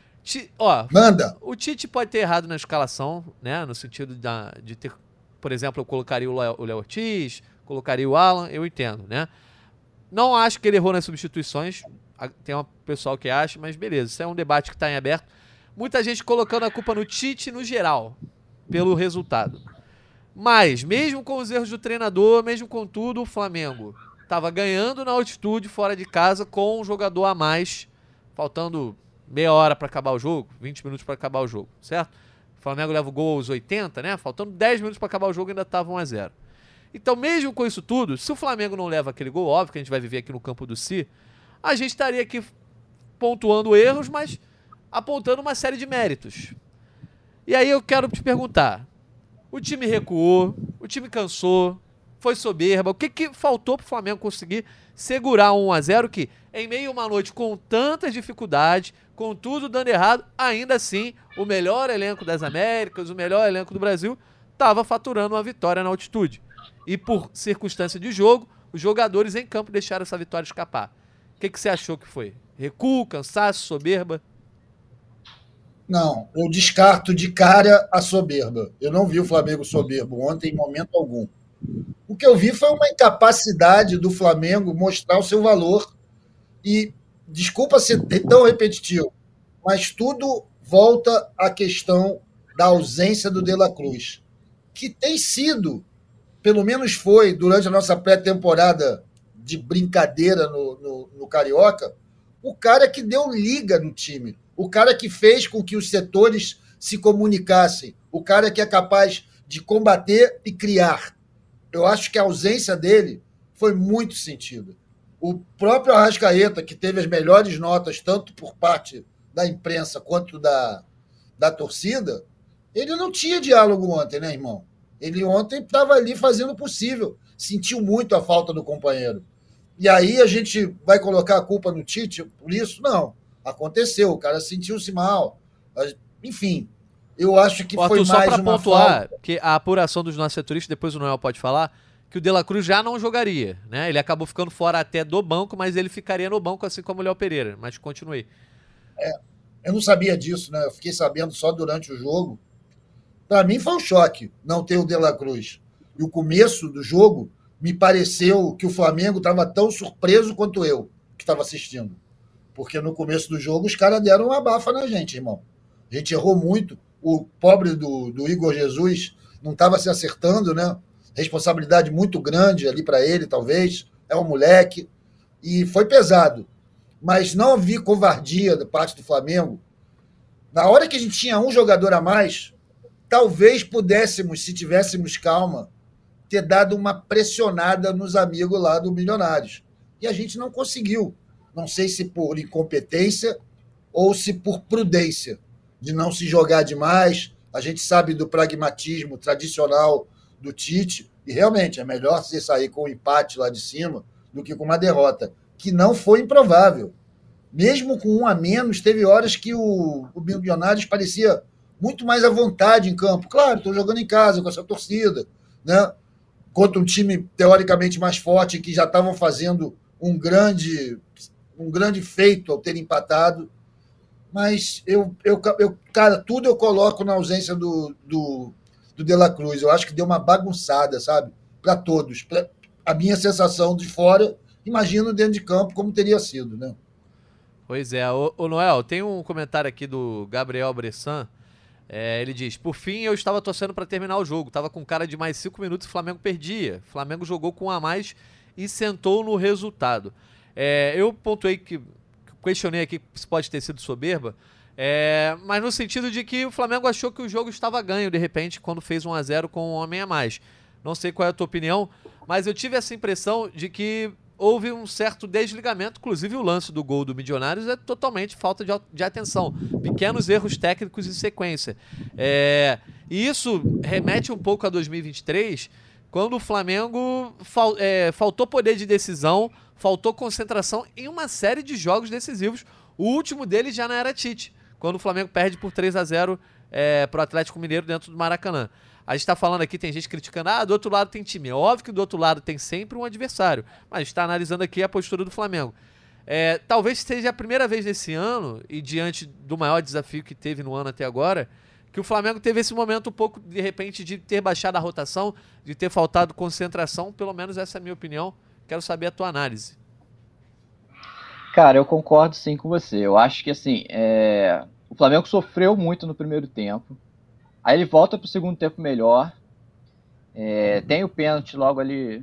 Manda! O Tite pode ter errado na escalação, né, no sentido de ter, por exemplo, eu colocaria o Léo Ortiz, colocaria o Alan, eu entendo, né. Não acho que ele errou nas substituições, tem um pessoal que acha, mas beleza, isso é um debate que está em aberto. Muita gente colocando a culpa no Tite no geral, pelo resultado. Mas, mesmo com os erros do treinador, mesmo com tudo, o Flamengo estava ganhando na altitude, fora de casa, com um jogador a mais, faltando meia hora para acabar o jogo, 20 minutos para acabar o jogo, certo? O Flamengo leva o gol aos 80, né? Faltando 10 minutos para acabar o jogo, ainda estava 1-0. Então, mesmo com isso tudo, se o Flamengo não leva aquele gol, óbvio que a gente vai viver aqui no campo do Si, a gente estaria aqui pontuando erros, mas apontando uma série de méritos. E aí eu quero te perguntar, o time recuou, o time cansou, foi soberba. O que faltou para o Flamengo conseguir segurar um 1-0 que, em meio a uma noite com tantas dificuldades, com tudo dando errado, ainda assim, o melhor elenco das Américas, o melhor elenco do Brasil, estava faturando uma vitória na altitude. E por circunstância de jogo, os jogadores em campo deixaram essa vitória escapar. O que você achou que foi? Recuo, cansaço, soberba? Não, eu descarto de cara a soberba. Eu não vi o Flamengo soberbo ontem em momento algum. O que eu vi foi uma incapacidade do Flamengo mostrar o seu valor. E, desculpa ser tão repetitivo, mas tudo volta à questão da ausência do De La Cruz, que tem sido, pelo menos foi, durante a nossa pré-temporada de brincadeira no Carioca, o cara que deu liga no time, o cara que fez com que os setores se comunicassem, o cara que é capaz de combater e criar. Eu acho que a ausência dele foi muito sentida. O próprio Arrascaeta, que teve as melhores notas, tanto por parte da imprensa quanto da torcida, ele não tinha diálogo ontem, né, irmão? Ele ontem estava ali fazendo o possível, sentiu muito a falta do companheiro. E aí a gente vai colocar a culpa no Tite por isso? Não. Aconteceu, o cara sentiu-se mal. Enfim, eu acho que foi só mais para uma pontuar, falta. que a apuração dos nossos setoristas, depois o Noel pode falar, que o De La Cruz já não jogaria, né? Ele acabou ficando fora até do banco, mas ele ficaria no banco, assim como o Léo Pereira. Mas continue. Eu não sabia disso, né? Eu fiquei sabendo só durante o jogo. Para mim foi um choque não ter o De La Cruz. E o começo do jogo me pareceu que o Flamengo estava tão surpreso quanto eu, que estava assistindo. Porque no começo do jogo os caras deram uma abafa na gente, irmão. A gente errou muito. O pobre do Igor Jesus não estava se acertando, né? Responsabilidade muito grande ali para ele, talvez. É um moleque. E foi pesado. Mas não vi covardia da parte do Flamengo. Na hora que a gente tinha um jogador a mais, talvez pudéssemos, se tivéssemos calma, ter dado uma pressionada nos amigos lá do Milionários. E a gente não conseguiu. Não sei se por incompetência ou se por prudência, de não se jogar demais. A gente sabe do pragmatismo tradicional do Tite, e realmente é melhor você sair com um empate lá de cima do que com uma derrota, que não foi improvável. Mesmo com um a menos, teve horas que o Milionários parecia muito mais à vontade em campo. Claro, estou jogando em casa com essa torcida, né? Contra um time teoricamente mais forte, que já estavam fazendo um grande feito ao ter empatado. Mas cara, tudo eu coloco na ausência do De La Cruz. Eu acho que deu uma bagunçada, sabe? Para todos. A minha sensação de fora, imagino dentro de campo como teria sido, né? Pois é. Ô Noel, tem um comentário aqui do Gabriel Bressan. Ele diz: por fim, eu estava torcendo para terminar o jogo. Tava com cara de mais 5 minutos e o Flamengo perdia. O Flamengo jogou com um a mais e sentou no resultado. Eu pontuei questionei aqui se pode ter sido soberba, mas no sentido de que o Flamengo achou que o jogo estava ganho, de repente, quando fez 1-0 com um homem a mais. Não sei qual é a tua opinião, mas eu tive essa impressão de que houve um certo desligamento, inclusive o lance do gol do Milionários é totalmente falta de atenção, pequenos erros técnicos em sequência. E isso remete um pouco a 2023, quando o Flamengo faltou poder de decisão, faltou concentração em uma série de jogos decisivos. O último deles já não era Tite, quando o Flamengo perde por 3-0 para o Atlético Mineiro dentro do Maracanã. A gente está falando aqui, tem gente criticando, do outro lado tem time. É óbvio que do outro lado tem sempre um adversário, mas a gente está analisando aqui a postura do Flamengo. Talvez seja a primeira vez nesse ano, e diante do maior desafio que teve no ano até agora, que o Flamengo teve esse momento um pouco, de repente, de ter baixado a rotação, de ter faltado concentração. Pelo menos essa é a minha opinião. Quero saber a tua análise. Cara, eu concordo sim com você. Eu acho que assim, o Flamengo sofreu muito no primeiro tempo. Aí ele volta para o segundo tempo melhor. Tem o pênalti logo ali,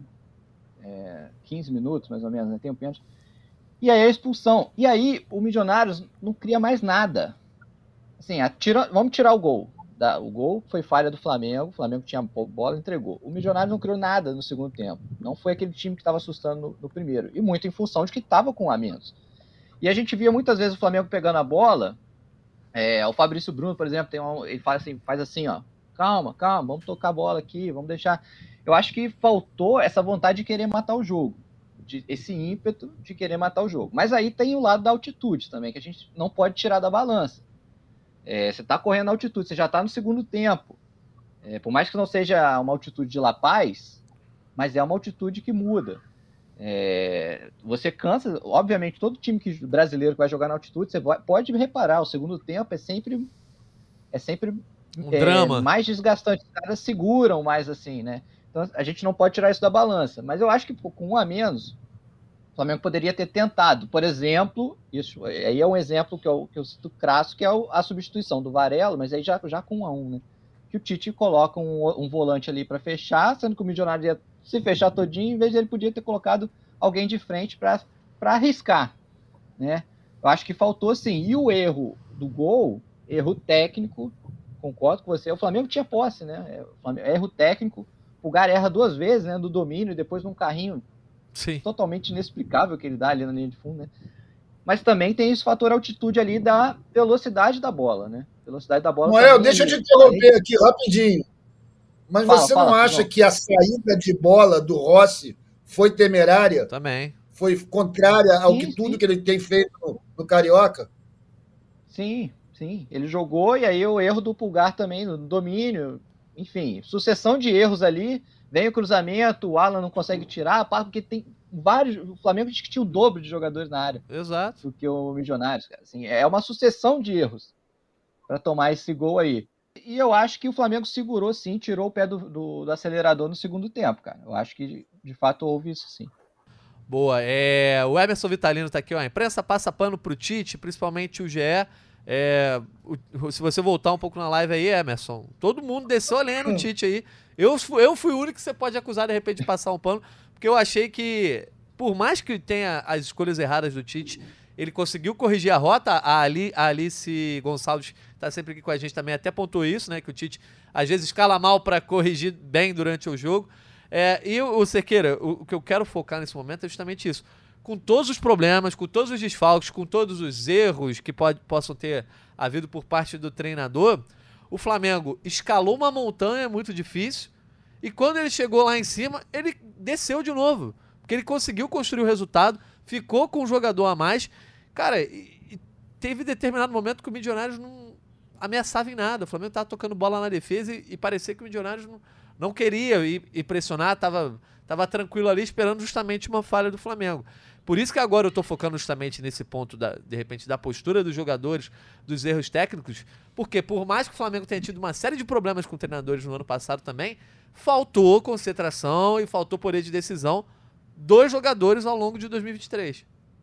15 minutos mais ou menos, né? Tem o pênalti. E aí a expulsão. E aí o Milionários não cria mais nada. Assim, vamos tirar o gol. O gol foi falha do Flamengo. O Flamengo tinha bola, entregou. O Milionários não criou nada no segundo tempo. Não foi aquele time que estava assustando no primeiro. E muito em função de que estava com a menos. E a gente via muitas vezes o Flamengo pegando a bola. O Fabrício Bruno, por exemplo, ele faz assim, ó. Calma, vamos tocar a bola aqui, vamos deixar. Eu acho que faltou essa vontade de querer matar o jogo. Esse ímpeto de querer matar o jogo. Mas aí tem o lado da altitude também, que a gente não pode tirar da balança. Você está correndo na altitude, você já está no segundo tempo. Por mais que não seja uma altitude de La Paz, mas é uma altitude que muda. Você cansa, obviamente, todo time brasileiro que vai jogar na altitude, você pode reparar, o segundo tempo é sempre um drama. Mais desgastante. Os caras seguram mais assim, né? Então a gente não pode tirar isso da balança. Mas eu acho que com 1 a menos, o Flamengo poderia ter tentado. Por exemplo, isso aí é um exemplo que eu cito crasso, que é a substituição do Varela, mas aí já com 1-1, né? Que o Tite coloca um volante ali para fechar, sendo que o Milionário ia se fechar todinho, em vez de ele podia ter colocado alguém de frente para arriscar, né? Eu acho que faltou sim. E o erro do gol, erro técnico, concordo com você, o Flamengo tinha posse, né? Erro técnico, o Pulgar erra 2 vezes, né? Do domínio e depois num carrinho Sim. totalmente inexplicável que ele dá ali na linha de fundo, né? Mas também tem esse fator altitude ali da velocidade da bola, né? Velocidade da bola. Noel, deixa eu te interromper aqui rapidinho. Mas você não acha que a saída de bola do Rossi foi temerária? Também. Foi contrária ao tudo que ele tem feito no Carioca? Sim. Ele jogou e aí o erro do Pulgar também, no domínio. Enfim, sucessão de erros ali. Vem o cruzamento, o Alan não consegue tirar, porque tem vários... O Flamengo diz que tinha o dobro de jogadores na área. Exato. Do que o Milionários. Assim, é uma sucessão de erros para tomar esse gol aí. E eu acho que o Flamengo segurou sim, tirou o pé do acelerador no segundo tempo, cara. Eu acho que de fato houve isso sim. Boa. O Emerson Vitalino tá aqui, ó. A imprensa passa pano pro Tite, principalmente o GE. Se você voltar um pouco na live aí, Emerson, todo mundo desceu olhando o Tite aí. Eu fui o único que você pode acusar de repente de passar um pano, porque eu achei que, por mais que tenha as escolhas erradas do Tite, ele conseguiu corrigir a rota. A Alice Gonçalves tá sempre aqui com a gente também, até pontuou isso, né? Que o Tite às vezes escala mal para corrigir bem durante o jogo. E o Cerqueira, o que eu quero focar nesse momento é justamente isso. Com todos os problemas, com todos os desfalques, com todos os erros que possam ter havido por parte do treinador, o Flamengo escalou uma montanha muito difícil e quando ele chegou lá em cima, ele desceu de novo. Porque ele conseguiu construir o resultado, ficou com um jogador a mais. Cara, e teve determinado momento que o Milionários não ameaçava em nada. O Flamengo estava tocando bola na defesa e parecia que o Milionários não queria ir pressionar, estava tranquilo ali esperando justamente uma falha do Flamengo. Por isso que agora eu estou focando justamente nesse ponto, de repente, da postura dos jogadores, dos erros técnicos, porque por mais que o Flamengo tenha tido uma série de problemas com treinadores no ano passado também, faltou concentração e faltou poder de decisão dos jogadores ao longo de 2023.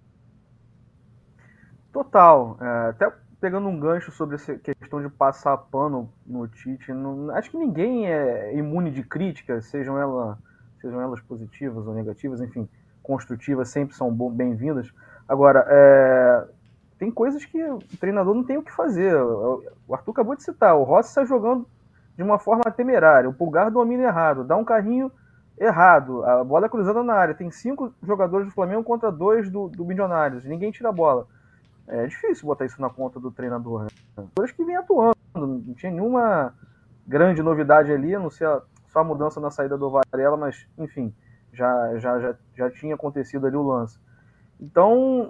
Total. Até pegando um gancho sobre essa questão de passar pano no Tite, acho que ninguém é imune de críticas, sejam elas positivas ou negativas, enfim, construtivas, sempre são bem-vindas. Agora, tem coisas que o treinador não tem o que fazer. O Arthur acabou de citar, o Rossi está jogando de uma forma temerária, o Pulgar domina errado, dá um carrinho errado, a bola é cruzada na área, tem 5 jogadores do Flamengo contra 2 do Milionários, ninguém tira a bola. É difícil botar isso na conta do treinador, né? Jogadores que vem atuando, não tinha nenhuma grande novidade ali, a não ser só a mudança na saída do Varela, mas, enfim, já tinha acontecido ali o lance. Então,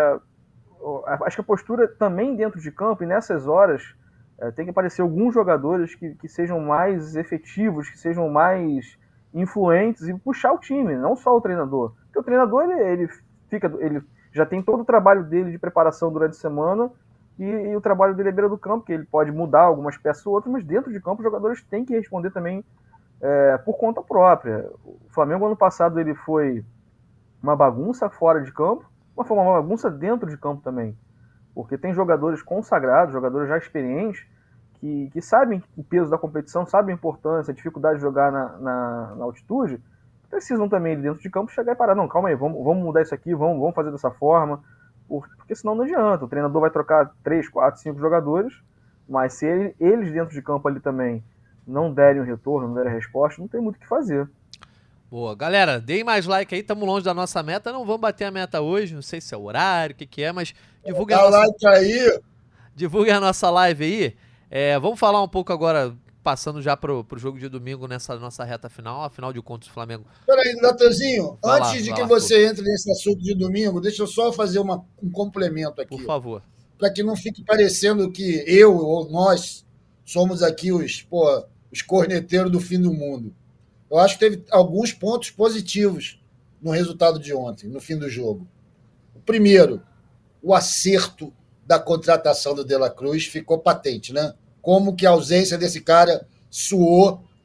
acho que a postura também dentro de campo, e nessas horas, tem que aparecer alguns jogadores que sejam mais efetivos, que sejam mais influentes e puxar o time, não só o treinador. Porque o treinador, ele já tem todo o trabalho dele de preparação durante a semana e o trabalho dele é beira do campo, que ele pode mudar algumas peças ou outras, mas dentro de campo os jogadores têm que responder também por conta própria. O Flamengo ano passado ele foi uma bagunça fora de campo, mas foi uma bagunça dentro de campo também, porque tem jogadores consagrados, jogadores já experientes, que sabem o peso da competição, sabem a importância, a dificuldade de jogar na altitude, precisam também dentro de campo chegar e parar, não, calma aí, vamos mudar isso aqui, vamos fazer dessa forma, porque senão não adianta, o treinador vai trocar 3, 4, 5 jogadores, mas se eles dentro de campo ali também não derem o retorno, não derem a resposta, não tem muito o que fazer. Boa. Galera, deem mais like aí, estamos longe da nossa meta, não vamos bater a meta hoje, não sei se é o horário, o que é, mas divulguem a nossa... like aí. Divulguem a nossa live aí. Vamos falar um pouco agora, passando já pro jogo de domingo nessa nossa reta final, a final de contas do Flamengo. Peraí, Natanzinho, antes de que você entre nesse assunto de domingo, deixa eu só fazer um complemento aqui. Por favor. Para que não fique parecendo que eu ou nós somos aqui os corneteiros do fim do mundo. Eu acho que teve alguns pontos positivos no resultado de ontem, no fim do jogo. O primeiro, o acerto da contratação do De La Cruz ficou patente, né? Como que a ausência desse cara suou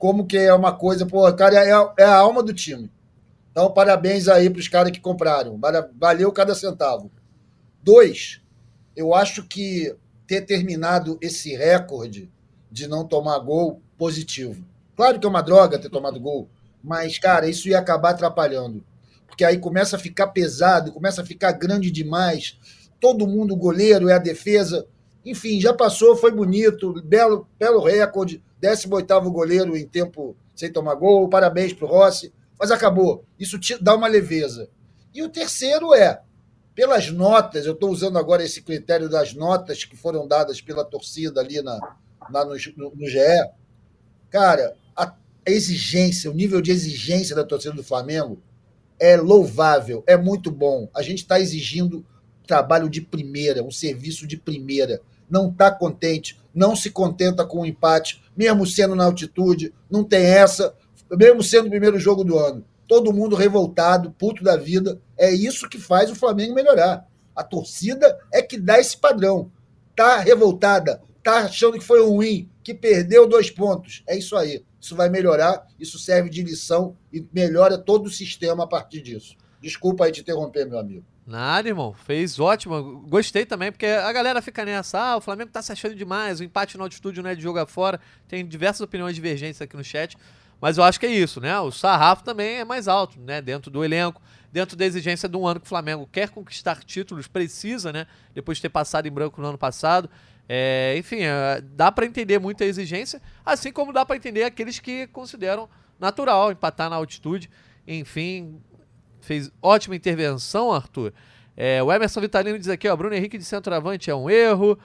como que é uma coisa... Pô, cara, é a alma do time. Então, parabéns aí para os caras que compraram. Valeu cada centavo. 2, eu acho que ter terminado esse recorde de não tomar gol positivo. Claro que é uma droga ter tomado gol, mas, cara, isso ia acabar atrapalhando. Porque aí começa a ficar pesado, começa a ficar grande demais. Todo mundo, o goleiro, é a defesa. Enfim, já passou, foi bonito, belo recorde, 18º goleiro em tempo sem tomar gol, parabéns para o Rossi, mas acabou. Isso te dá uma leveza. E o terceiro pelas notas, eu estou usando agora esse critério das notas que foram dadas pela torcida ali no GE. Cara, a exigência, o nível de exigência da torcida do Flamengo é louvável, é muito bom. A gente está exigindo trabalho de primeira, um serviço de primeira. Não está contente, não se contenta com o empate, mesmo sendo na altitude, não tem essa, mesmo sendo o primeiro jogo do ano. Todo mundo revoltado, puto da vida. É isso que faz o Flamengo melhorar. A torcida é que dá esse padrão. Tá revoltada, tá achando que foi ruim, que perdeu 2 pontos. É isso aí. Isso vai melhorar, isso serve de lição e melhora todo o sistema a partir disso. Desculpa aí te interromper, meu amigo. Nada, irmão. Fez ótimo. Gostei também, porque a galera fica nessa. O Flamengo tá se achando demais, o empate na altitude não é de jogar fora. Tem diversas opiniões divergentes aqui no chat. Mas eu acho que é isso, né? O sarrafo também é mais alto, né? Dentro do elenco, dentro da exigência de um ano que o Flamengo quer conquistar títulos, precisa, né? Depois de ter passado em branco no ano passado. Enfim, dá para entender muita exigência, assim como dá para entender aqueles que consideram natural empatar na altitude. Enfim, fez ótima intervenção, Arthur. O Emerson Vitalino diz aqui, ó, Bruno Henrique de centroavante é um erro.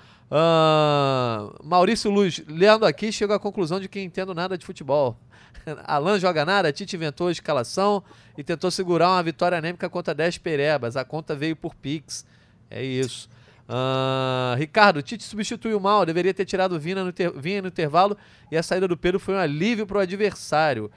Maurício Luz, lendo aqui, chego à conclusão de que entendo nada de futebol. Alan joga nada, Tite inventou a escalação e tentou segurar uma vitória anêmica contra 10 perebas. A conta veio por Pix. É isso. Ricardo, Tite substituiu mal, deveria ter tirado Vinha no intervalo e a saída do Pedro foi um alívio para o adversário.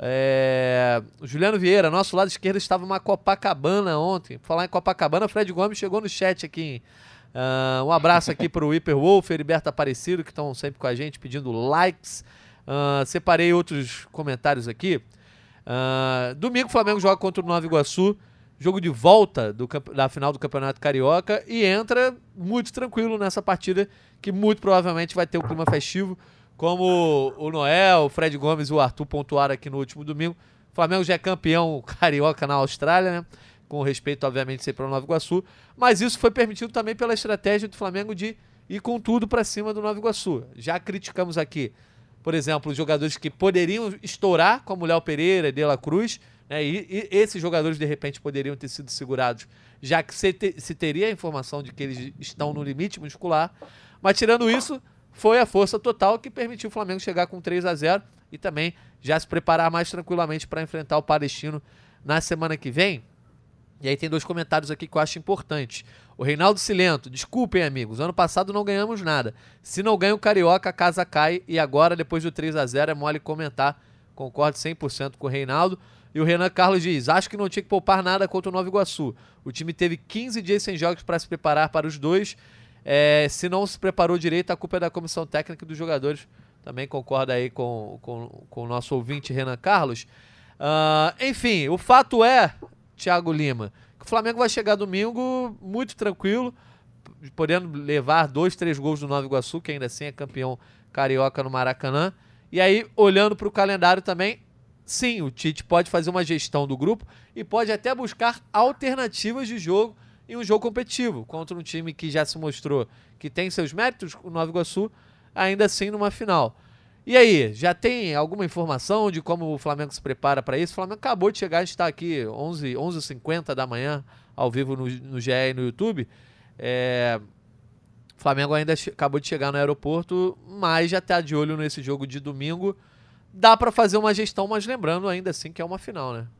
Juliano Vieira, nosso lado esquerdo estava uma Copacabana ontem. Por falar em Copacabana, Fred Gomes chegou no chat aqui. Um abraço aqui para o Hyperwolf, Heriberto Aparecido, que estão sempre com a gente pedindo likes. Separei outros comentários aqui. Domingo o Flamengo joga contra o Nova Iguaçu, jogo de volta da final do Campeonato Carioca, e entra muito tranquilo nessa partida, que muito provavelmente vai ter um clima festivo, como o Noel, o Fred Gomes e o Arthur pontuaram aqui no último domingo. O Flamengo já é campeão carioca na Austrália, né? Com respeito, obviamente, sempre ao Nova Iguaçu, mas isso foi permitido também pela estratégia do Flamengo de ir com tudo para cima do Nova Iguaçu. Já criticamos aqui, por exemplo, os jogadores que poderiam estourar, como Léo Pereira e De La Cruz, né? E esses jogadores, de repente, poderiam ter sido segurados, já que se teria a informação de que eles estão no limite muscular. Mas, tirando isso, foi a força total que permitiu o Flamengo chegar com 3-0 e também já se preparar mais tranquilamente para enfrentar o Palestino na semana que vem. E aí tem 2 comentários aqui que eu acho importantes. O Reinaldo Silento, desculpem amigos, ano passado não ganhamos nada. Se não ganha o Carioca, a casa cai e agora, depois do 3-0, é mole comentar. Concordo 100% com o Reinaldo. E o Renan Carlos diz, acho que não tinha que poupar nada contra o Nova Iguaçu. O time teve 15 dias sem jogos para se preparar para os 2. Se não se preparou direito, a culpa é da comissão técnica e dos jogadores. Também concordo aí com o nosso ouvinte Renan Carlos. Enfim, o fato é, Thiago Lima, que o Flamengo vai chegar domingo muito tranquilo, podendo levar 2, 3 gols do Nova Iguaçu, que ainda assim é campeão carioca no Maracanã. E aí, olhando para o calendário também, sim, o Tite pode fazer uma gestão do grupo e pode até buscar alternativas de jogo em um jogo competitivo, contra um time que já se mostrou que tem seus méritos, o Nova Iguaçu, ainda assim numa final. E aí, já tem alguma informação de como o Flamengo se prepara para isso? O Flamengo acabou de chegar, a gente está aqui 11h50 da manhã, ao vivo no GE e no YouTube. O Flamengo ainda acabou de chegar no aeroporto, mas já está de olho nesse jogo de domingo. Dá para fazer uma gestão, mas lembrando ainda assim que é uma final, né?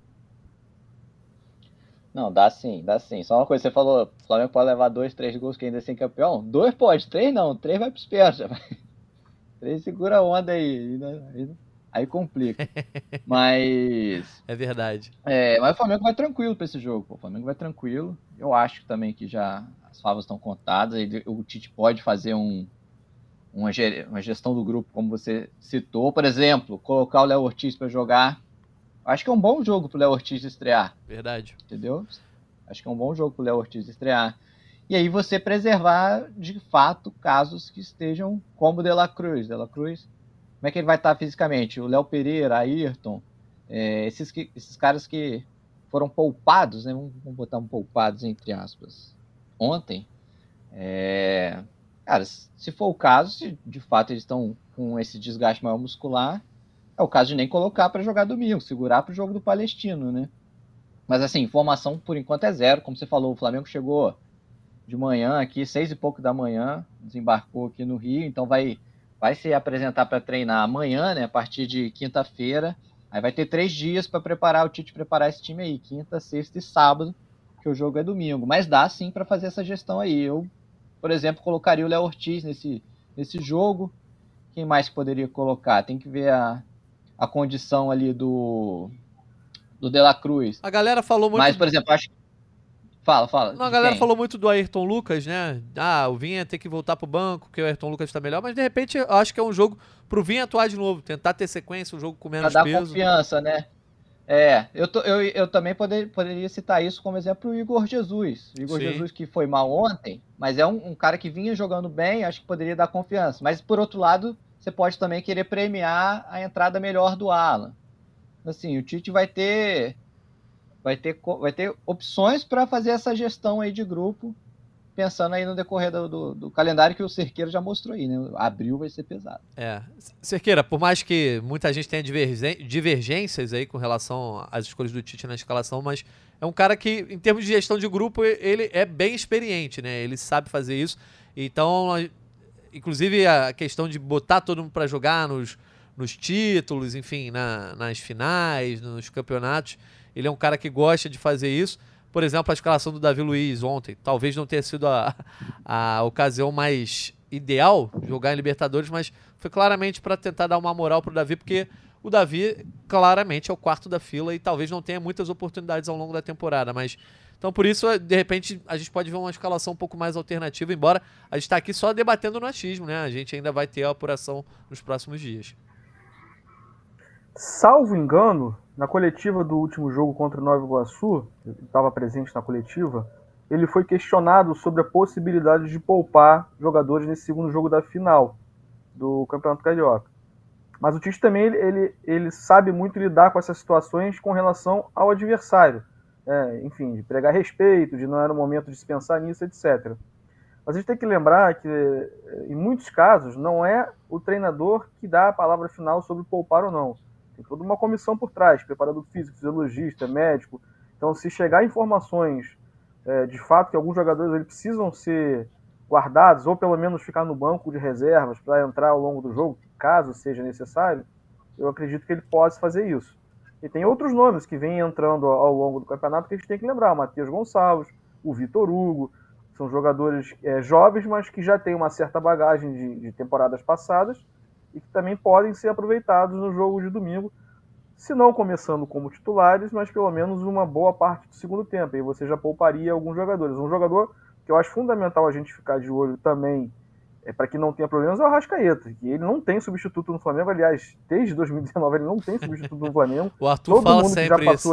Não, dá sim, dá sim. Só uma coisa, você falou, o Flamengo pode levar 2, 3 gols que ainda assim é campeão? 2 pode, 3 não, 3 vai pros pés. 3 segura a onda aí complica. Mas... É verdade. Mas o Flamengo vai tranquilo pra esse jogo, pô. O Flamengo vai tranquilo. Eu acho também que já as favas estão contadas, o Tite pode fazer um uma gestão do grupo, como você citou. Por exemplo, colocar o Léo Ortiz para jogar. Acho que é um bom jogo pro Léo Ortiz estrear. Verdade. Entendeu? Acho que é um bom jogo pro Léo Ortiz estrear. E aí você preservar, de fato, casos que estejam como o De La Cruz. De La Cruz, como é que ele vai estar fisicamente? O Léo Pereira, Ayrton, esses caras que foram poupados, né? Vamos botar poupados entre aspas, ontem. Cara, se for o caso, se de fato eles estão com esse desgaste maior muscular, é o caso de nem colocar para jogar domingo, segurar para o jogo do Palestino, né? Mas assim, informação por enquanto é zero. Como você falou, o Flamengo chegou de manhã aqui, 6 e pouco da manhã, desembarcou aqui no Rio, então vai se apresentar para treinar amanhã, né, a partir de quinta-feira. Aí vai ter 3 dias para preparar o Tite, preparar esse time aí, quinta, sexta e sábado, que o jogo é domingo. Mas dá sim para fazer essa gestão aí. Eu, por exemplo, colocaria o Léo Ortiz nesse jogo. Quem mais poderia colocar? Tem que ver a condição ali do De La Cruz. A galera falou muito... Mas, por exemplo, acho... Fala. Não, a galera falou muito do Ayrton Lucas, né? O Vinha tem que voltar pro banco, porque o Ayrton Lucas tá melhor, mas de repente eu acho que é um jogo pro Vinha atuar de novo, tentar ter sequência, um jogo com menos pra dar peso. Confiança, né? Eu também poderia citar isso como exemplo o Igor Jesus. O Igor Jesus que foi mal ontem, mas é um cara que vinha jogando bem, acho que poderia dar confiança. Mas, por outro lado, você pode também querer premiar a entrada melhor do Alan. Assim, o Tite vai ter opções para fazer essa gestão aí de grupo, pensando aí no decorrer do calendário que o Cerqueira já mostrou aí, né? Abril vai ser pesado. Cerqueira, por mais que muita gente tenha divergências aí com relação às escolhas do Tite na escalação, mas é um cara que, em termos de gestão de grupo, ele é bem experiente, né? Ele sabe fazer isso. Então, inclusive a questão de botar todo mundo para jogar nos títulos, enfim, nas finais, nos campeonatos, ele é um cara que gosta de fazer isso. Por exemplo, a escalação do Davi Luiz ontem, talvez não tenha sido a ocasião mais ideal jogar em Libertadores, mas foi claramente para tentar dar uma moral pro Davi, porque o Davi claramente é o quarto da fila e talvez não tenha muitas oportunidades ao longo da temporada, mas então por isso, de repente, a gente pode ver uma escalação um pouco mais alternativa, embora a gente está aqui só debatendo no achismo, né? A gente ainda vai ter a apuração nos próximos dias. Salvo engano, na coletiva do último jogo contra o Nova Iguaçu, eu estava presente na coletiva, ele foi questionado sobre a possibilidade de poupar jogadores nesse segundo jogo da final do Campeonato Carioca. Mas o Tite também ele sabe muito lidar com essas situações com relação ao adversário. Enfim, de pregar respeito, de não era o momento de se pensar nisso, etc. Mas a gente tem que lembrar que, em muitos casos, não é o treinador que dá a palavra final sobre poupar ou não. Tem toda uma comissão por trás, preparador físico, fisiologista, médico. Então, se chegar informações de fato que alguns jogadores eles precisam ser guardados ou pelo menos ficar no banco de reservas para entrar ao longo do jogo, caso seja necessário, eu acredito que ele possa fazer isso. E tem outros nomes que vêm entrando ao longo do campeonato que a gente tem que lembrar. O Matheus Gonçalves, o Vitor Hugo, são jogadores jovens, mas que já têm uma certa bagagem de temporadas passadas e que também podem ser aproveitados no jogo de domingo, se não começando como titulares, mas pelo menos uma boa parte do segundo tempo. Aí você já pouparia alguns jogadores. Um jogador que eu acho fundamental a gente ficar de olho também, para que não tenha problemas, é o Arrascaeta, que ele não tem substituto no Flamengo. Aliás, desde 2019 ele não tem substituto no Flamengo. O Arthur fala sempre isso.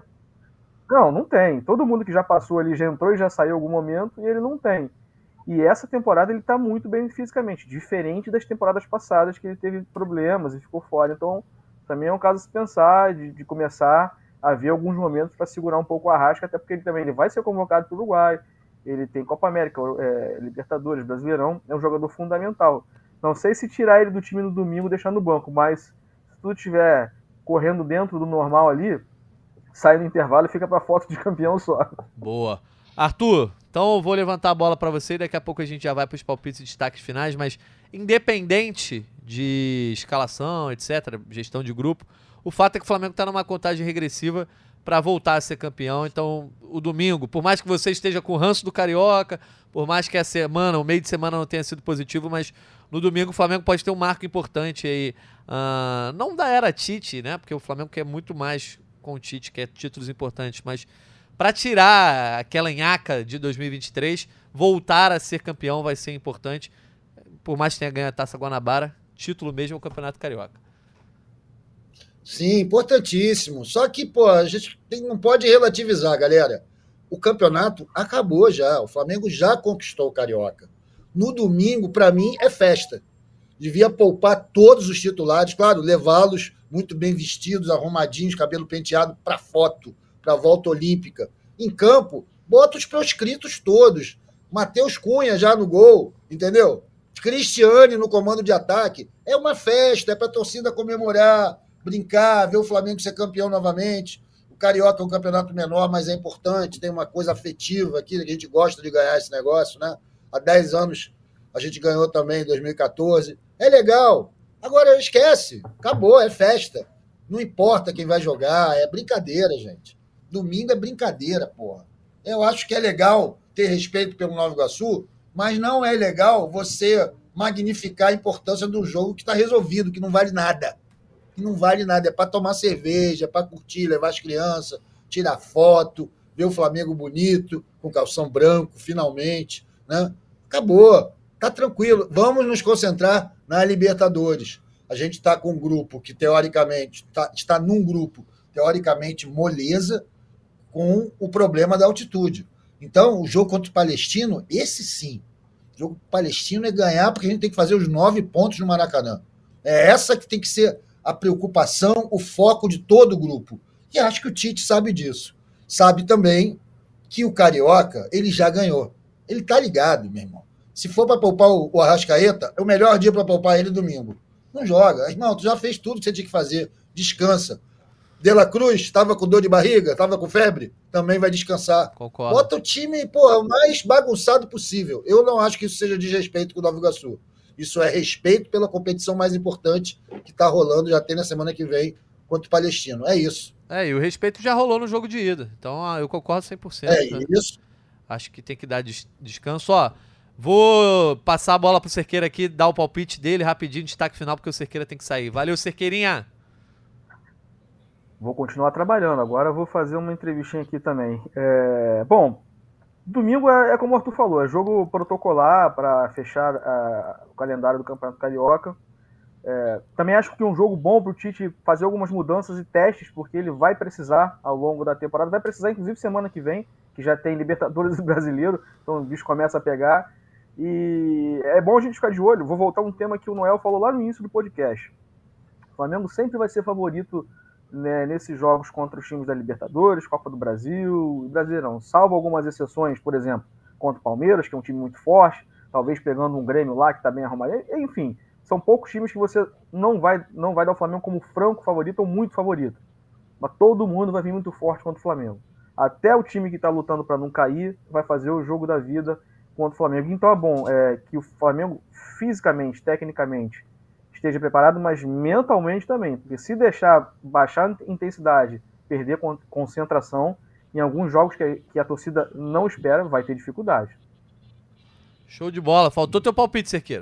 Não tem. Todo mundo que já passou ali já entrou e já saiu em algum momento, e ele não tem. E essa temporada ele está muito bem fisicamente, diferente das temporadas passadas que ele teve problemas e ficou fora. Então, também é um caso a se pensar, de começar a ver alguns momentos para segurar um pouco o Arrasca, até porque ele vai ser convocado para o Uruguai, ele tem Copa América, Libertadores, Brasileirão, é um jogador fundamental. Não sei se tirar ele do time no domingo e deixar no banco, mas se tudo estiver correndo dentro do normal ali, sai no intervalo e fica para foto de campeão só. Boa. Arthur, então eu vou levantar a bola para você e daqui a pouco a gente já vai para os palpites e destaques finais, mas independente de escalação, etc., gestão de grupo, o fato é que o Flamengo está numa contagem regressiva para voltar a ser campeão. Então, o domingo, por mais que você esteja com o ranço do Carioca, por mais que a semana, o meio de semana não tenha sido positivo, mas no domingo o Flamengo pode ter um marco importante aí, não da era Tite, né, porque o Flamengo quer muito mais com o Tite, quer títulos importantes, mas para tirar aquela nhaca de 2023, voltar a ser campeão vai ser importante. por mais que tenha ganho a Taça Guanabara, título mesmo é o Campeonato Carioca. Sim, importantíssimo. Só que, pô, a gente não pode relativizar, galera. O campeonato acabou já. O Flamengo já conquistou o Carioca. No domingo, para mim, é festa. Devia poupar todos os titulares, claro, levá-los muito bem vestidos, arrumadinhos, cabelo penteado, para foto, para a volta olímpica. Em campo, bota os proscritos todos. Matheus Cunha já no gol, entendeu? Cristiane no comando de ataque. É uma festa, é para a torcida comemorar, brincar, ver o Flamengo ser campeão novamente. O Carioca é um campeonato menor, mas é importante, tem uma coisa afetiva aqui, a gente gosta de ganhar esse negócio, né? Há 10 anos a gente ganhou também em 2014. É legal. Agora esquece, acabou, é festa. Não importa quem vai jogar, é brincadeira, gente. Domingo é brincadeira, porra. Eu acho que é legal ter respeito pelo Nova Iguaçu, mas não é legal você magnificar a importância do jogo que está resolvido, que não vale nada. Que não vale nada, é para tomar cerveja, para curtir, levar as crianças, tirar foto, ver o Flamengo bonito, com calção branco, finalmente, né? Acabou, tá tranquilo. Vamos nos concentrar na Libertadores. A gente está com um grupo que, teoricamente, está num grupo, teoricamente, moleza, com o problema da altitude. Então, o jogo contra o Palestino, esse sim. O jogo palestino é ganhar, porque a gente tem que fazer os 9 pontos no Maracanã. É essa que tem que ser a preocupação, o foco de todo o grupo. E acho que o Tite sabe disso. Sabe também que o Carioca, ele já ganhou. Ele tá ligado, meu irmão. Se for para poupar o Arrascaeta, é o melhor dia para poupar ele domingo. Não joga. Irmão, tu já fez tudo que você tinha que fazer. Descansa. De La Cruz, estava com dor de barriga, estava com febre, também vai descansar. Concordo. Bota o time, pô, o mais bagunçado possível. Eu não acho que isso seja desrespeito com o Nova Iguaçu. Isso é respeito pela competição mais importante que está rolando, já tem na semana que vem, contra o Palestino. É isso. E o respeito já rolou no jogo de ida. Então, eu concordo 100%. É isso. Acho que tem que dar descanso. Ó, vou passar a bola pro Cerqueira aqui, dar o palpite dele rapidinho, destaque final, porque o Cerqueira tem que sair. Valeu, Cerqueirinha! Vou continuar trabalhando. Agora eu vou fazer uma entrevistinha aqui também. Bom, domingo é como o Arthur falou, é jogo protocolar para fechar o calendário do Campeonato Carioca. Também acho que é um jogo bom para o Tite fazer algumas mudanças e testes, porque ele vai precisar ao longo da temporada. Vai precisar, inclusive, semana que vem, que já tem Libertadores Brasileiro, então o bicho começa a pegar. E é bom a gente ficar de olho. Vou voltar a um tema que o Noel falou lá no início do podcast. O Flamengo sempre vai ser favorito, né, nesses jogos contra os times da Libertadores, Copa do Brasil, Brasileirão, salvo algumas exceções, por exemplo, contra o Palmeiras, que é um time muito forte, talvez pegando um Grêmio lá que está bem arrumado. Enfim, são poucos times que você não vai dar o Flamengo como franco favorito ou muito favorito. Mas todo mundo vai vir muito forte contra o Flamengo. Até o time que está lutando para não cair vai fazer o jogo da vida contra o Flamengo. Então é bom que o Flamengo fisicamente, tecnicamente, esteja preparado, mas mentalmente também. Porque se deixar baixar a intensidade, perder concentração, em alguns jogos que a torcida não espera, vai ter dificuldade. Show de bola. Faltou teu palpite, Cerqueira.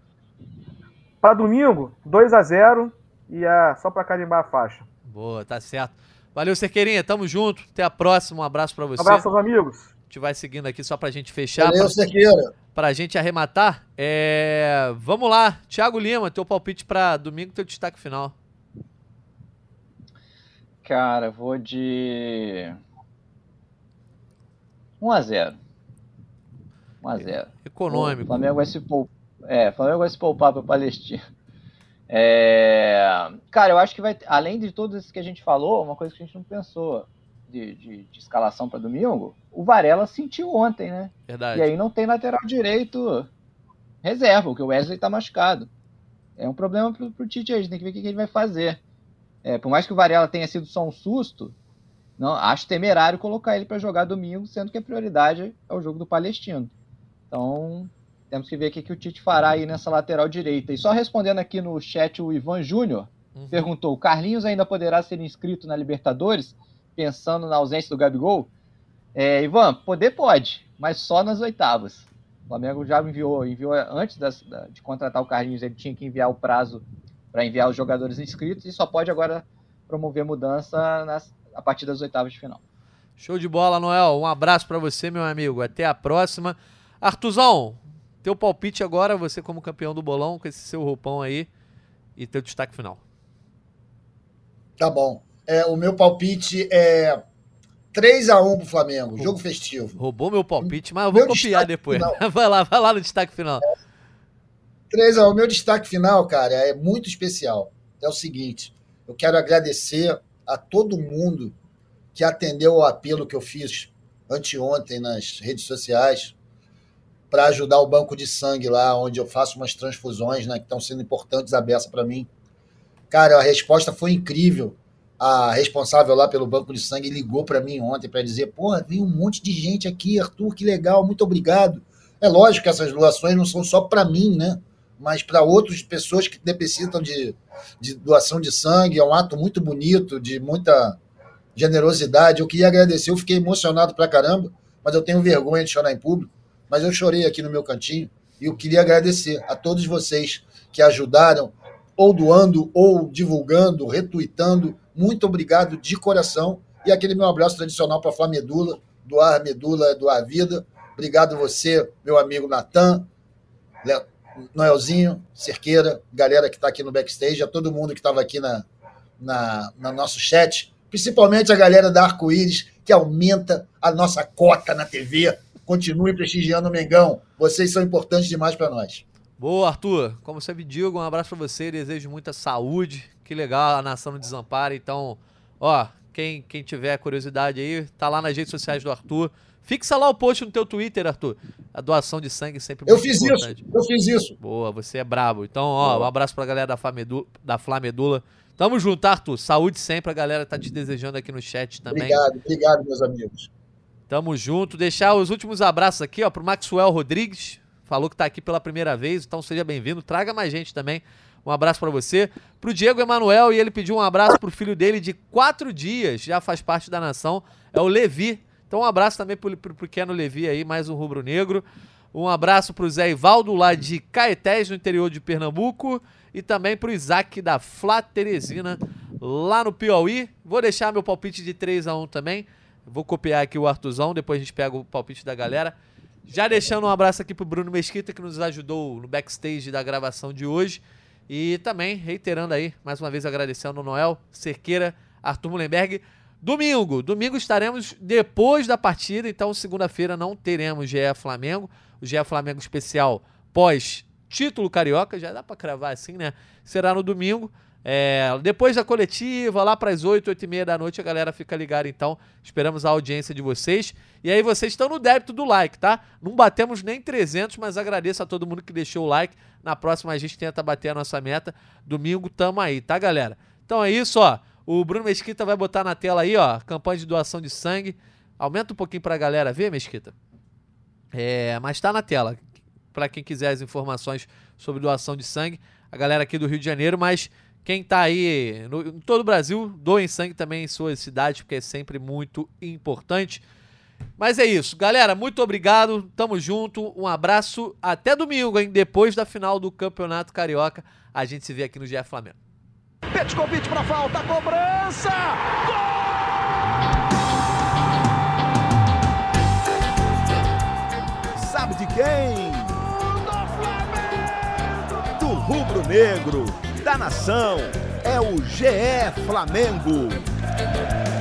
Para domingo, 2-0 e só para carimbar a faixa. Boa, tá certo. Valeu, Cerqueirinha. Tamo junto. Até a próxima. Um abraço pra você. Um abraço aos amigos. A gente vai seguindo aqui só pra gente fechar. Valeu, Cerqueira. Pra gente arrematar. Vamos lá. Thiago Lima, teu palpite pra domingo, teu destaque final. Cara, vou de 1-0. 1-0. Econômico. O Flamengo vai se poupar. Flamengo vai se poupar para o Palestino. Cara, eu acho que vai, além de tudo isso que a gente falou, uma coisa que a gente não pensou de escalação para domingo, o Varela sentiu ontem, né? Verdade. E aí não tem lateral direito reserva, porque o Wesley tá machucado. É um problema pro Tite aí, a gente tem que ver o que ele vai fazer. Por mais que o Varela tenha sido só um susto, não, acho temerário colocar ele para jogar domingo, sendo que a prioridade é o jogo do Palestino. Então, temos que ver o que o Tite fará aí nessa lateral direita. E só respondendo aqui no chat, o Ivan Júnior perguntou: o Carlinhos ainda poderá ser inscrito na Libertadores, pensando na ausência do Gabigol? Ivan, pode, mas só nas oitavas. O Flamengo já enviou antes de contratar o Carlinhos, ele tinha que enviar o prazo para enviar os jogadores inscritos e só pode agora promover mudança a partir das oitavas de final. Show de bola, Noel. Um abraço para você, meu amigo. Até a próxima. Artuzão, Teu palpite agora, você como campeão do bolão, com esse seu roupão aí, e teu destaque final. Tá bom. O meu palpite é 3-1 pro Flamengo, jogo festivo. Roubou meu palpite, mas eu vou copiar depois. Vai lá no destaque final. 3-1. Meu destaque final, cara, é muito especial. É o seguinte, eu quero agradecer a todo mundo que atendeu ao apelo que eu fiz anteontem nas redes sociais para ajudar o banco de sangue lá, onde eu faço umas transfusões, né, que estão sendo importantes a beça para mim. Cara, a resposta foi incrível. A responsável lá pelo banco de sangue ligou para mim ontem para dizer, porra, vem um monte de gente aqui, Arthur, que legal, muito obrigado. É lógico que essas doações não são só para mim, né? Mas para outras pessoas que necessitam de doação de sangue. É um ato muito bonito, de muita generosidade. Eu queria agradecer, eu fiquei emocionado pra caramba, mas eu tenho vergonha de chorar em público, mas eu chorei aqui no meu cantinho, e eu queria agradecer a todos vocês que ajudaram, ou doando, ou divulgando, retuitando. Muito obrigado de coração. E aquele meu abraço tradicional para a Flamedula, doar medula, doar vida. Obrigado você, meu amigo Natan, Noelzinho, Cerqueira, galera que está aqui no backstage, a todo mundo que estava aqui no nosso chat, principalmente a galera da Arco-Íris, que aumenta a nossa cota na TV. Continue prestigiando o Mengão. Vocês são importantes demais para nós. Boa, Arthur. Como sempre digo, um abraço para você, desejo muita saúde. Que legal, a nação não desampara. Então, quem tiver curiosidade aí, tá lá nas redes sociais do Arthur. Fixa lá o post no teu Twitter, Arthur. A doação de sangue sempre muito importante. Eu fiz isso. Boa, você é brabo. Então, um abraço pra galera da Flamedula. Tamo junto, Arthur. Saúde sempre, a galera tá te desejando aqui no chat também. Obrigado, meus amigos. Tamo junto. Deixar os últimos abraços aqui, pro Maxwell Rodrigues. Falou que tá aqui pela primeira vez, então seja bem-vindo. Traga mais gente também. Um abraço pra você. Pro Diego Emanuel, e ele pediu um abraço pro filho dele de 4 dias, já faz parte da nação, é o Levi. Então um abraço também pro pequeno Levi aí, mais um rubro-negro. Um abraço pro Zé Ivaldo, lá de Caetés, no interior de Pernambuco. E também pro Isaac, da Flá Teresina, lá no Piauí. Vou deixar meu palpite de 3-1 também. Vou copiar aqui o Artuzão, depois a gente pega o palpite da galera. Já deixando um abraço aqui pro Bruno Mesquita, que nos ajudou no backstage da gravação de hoje. E também, reiterando aí, mais uma vez agradecendo ao Noel, Cerqueira, Arthur Mullenberg. Domingo estaremos depois da partida, então segunda-feira não teremos GE Flamengo. O GE Flamengo especial pós-título carioca, já dá pra cravar assim, né? Será no domingo. Depois da coletiva, lá para as 8h30 da noite, a galera fica ligada, então. Esperamos a audiência de vocês. E aí vocês estão no débito do like, tá? Não batemos nem 300, mas agradeço a todo mundo que deixou o like. Na próxima a gente tenta bater a nossa meta. Domingo tamo aí, tá, galera? Então é isso, O Bruno Mesquita vai botar na tela aí, campanha de doação de sangue. Aumenta um pouquinho pra galera ver, Mesquita. Mas tá na tela. Pra quem quiser as informações sobre doação de sangue. A galera aqui do Rio de Janeiro, mas quem tá aí em todo o Brasil, doem sangue também em suas cidades, porque é sempre muito importante. Mas é isso. Galera, muito obrigado. Tamo junto. Um abraço. Até domingo, hein? Depois da final do Campeonato Carioca, a gente se vê aqui no GE Flamengo. Petkovic pra falta, cobrança! Gol! Sabe de quem? Do rubro-negro, da nação, é o GE Flamengo.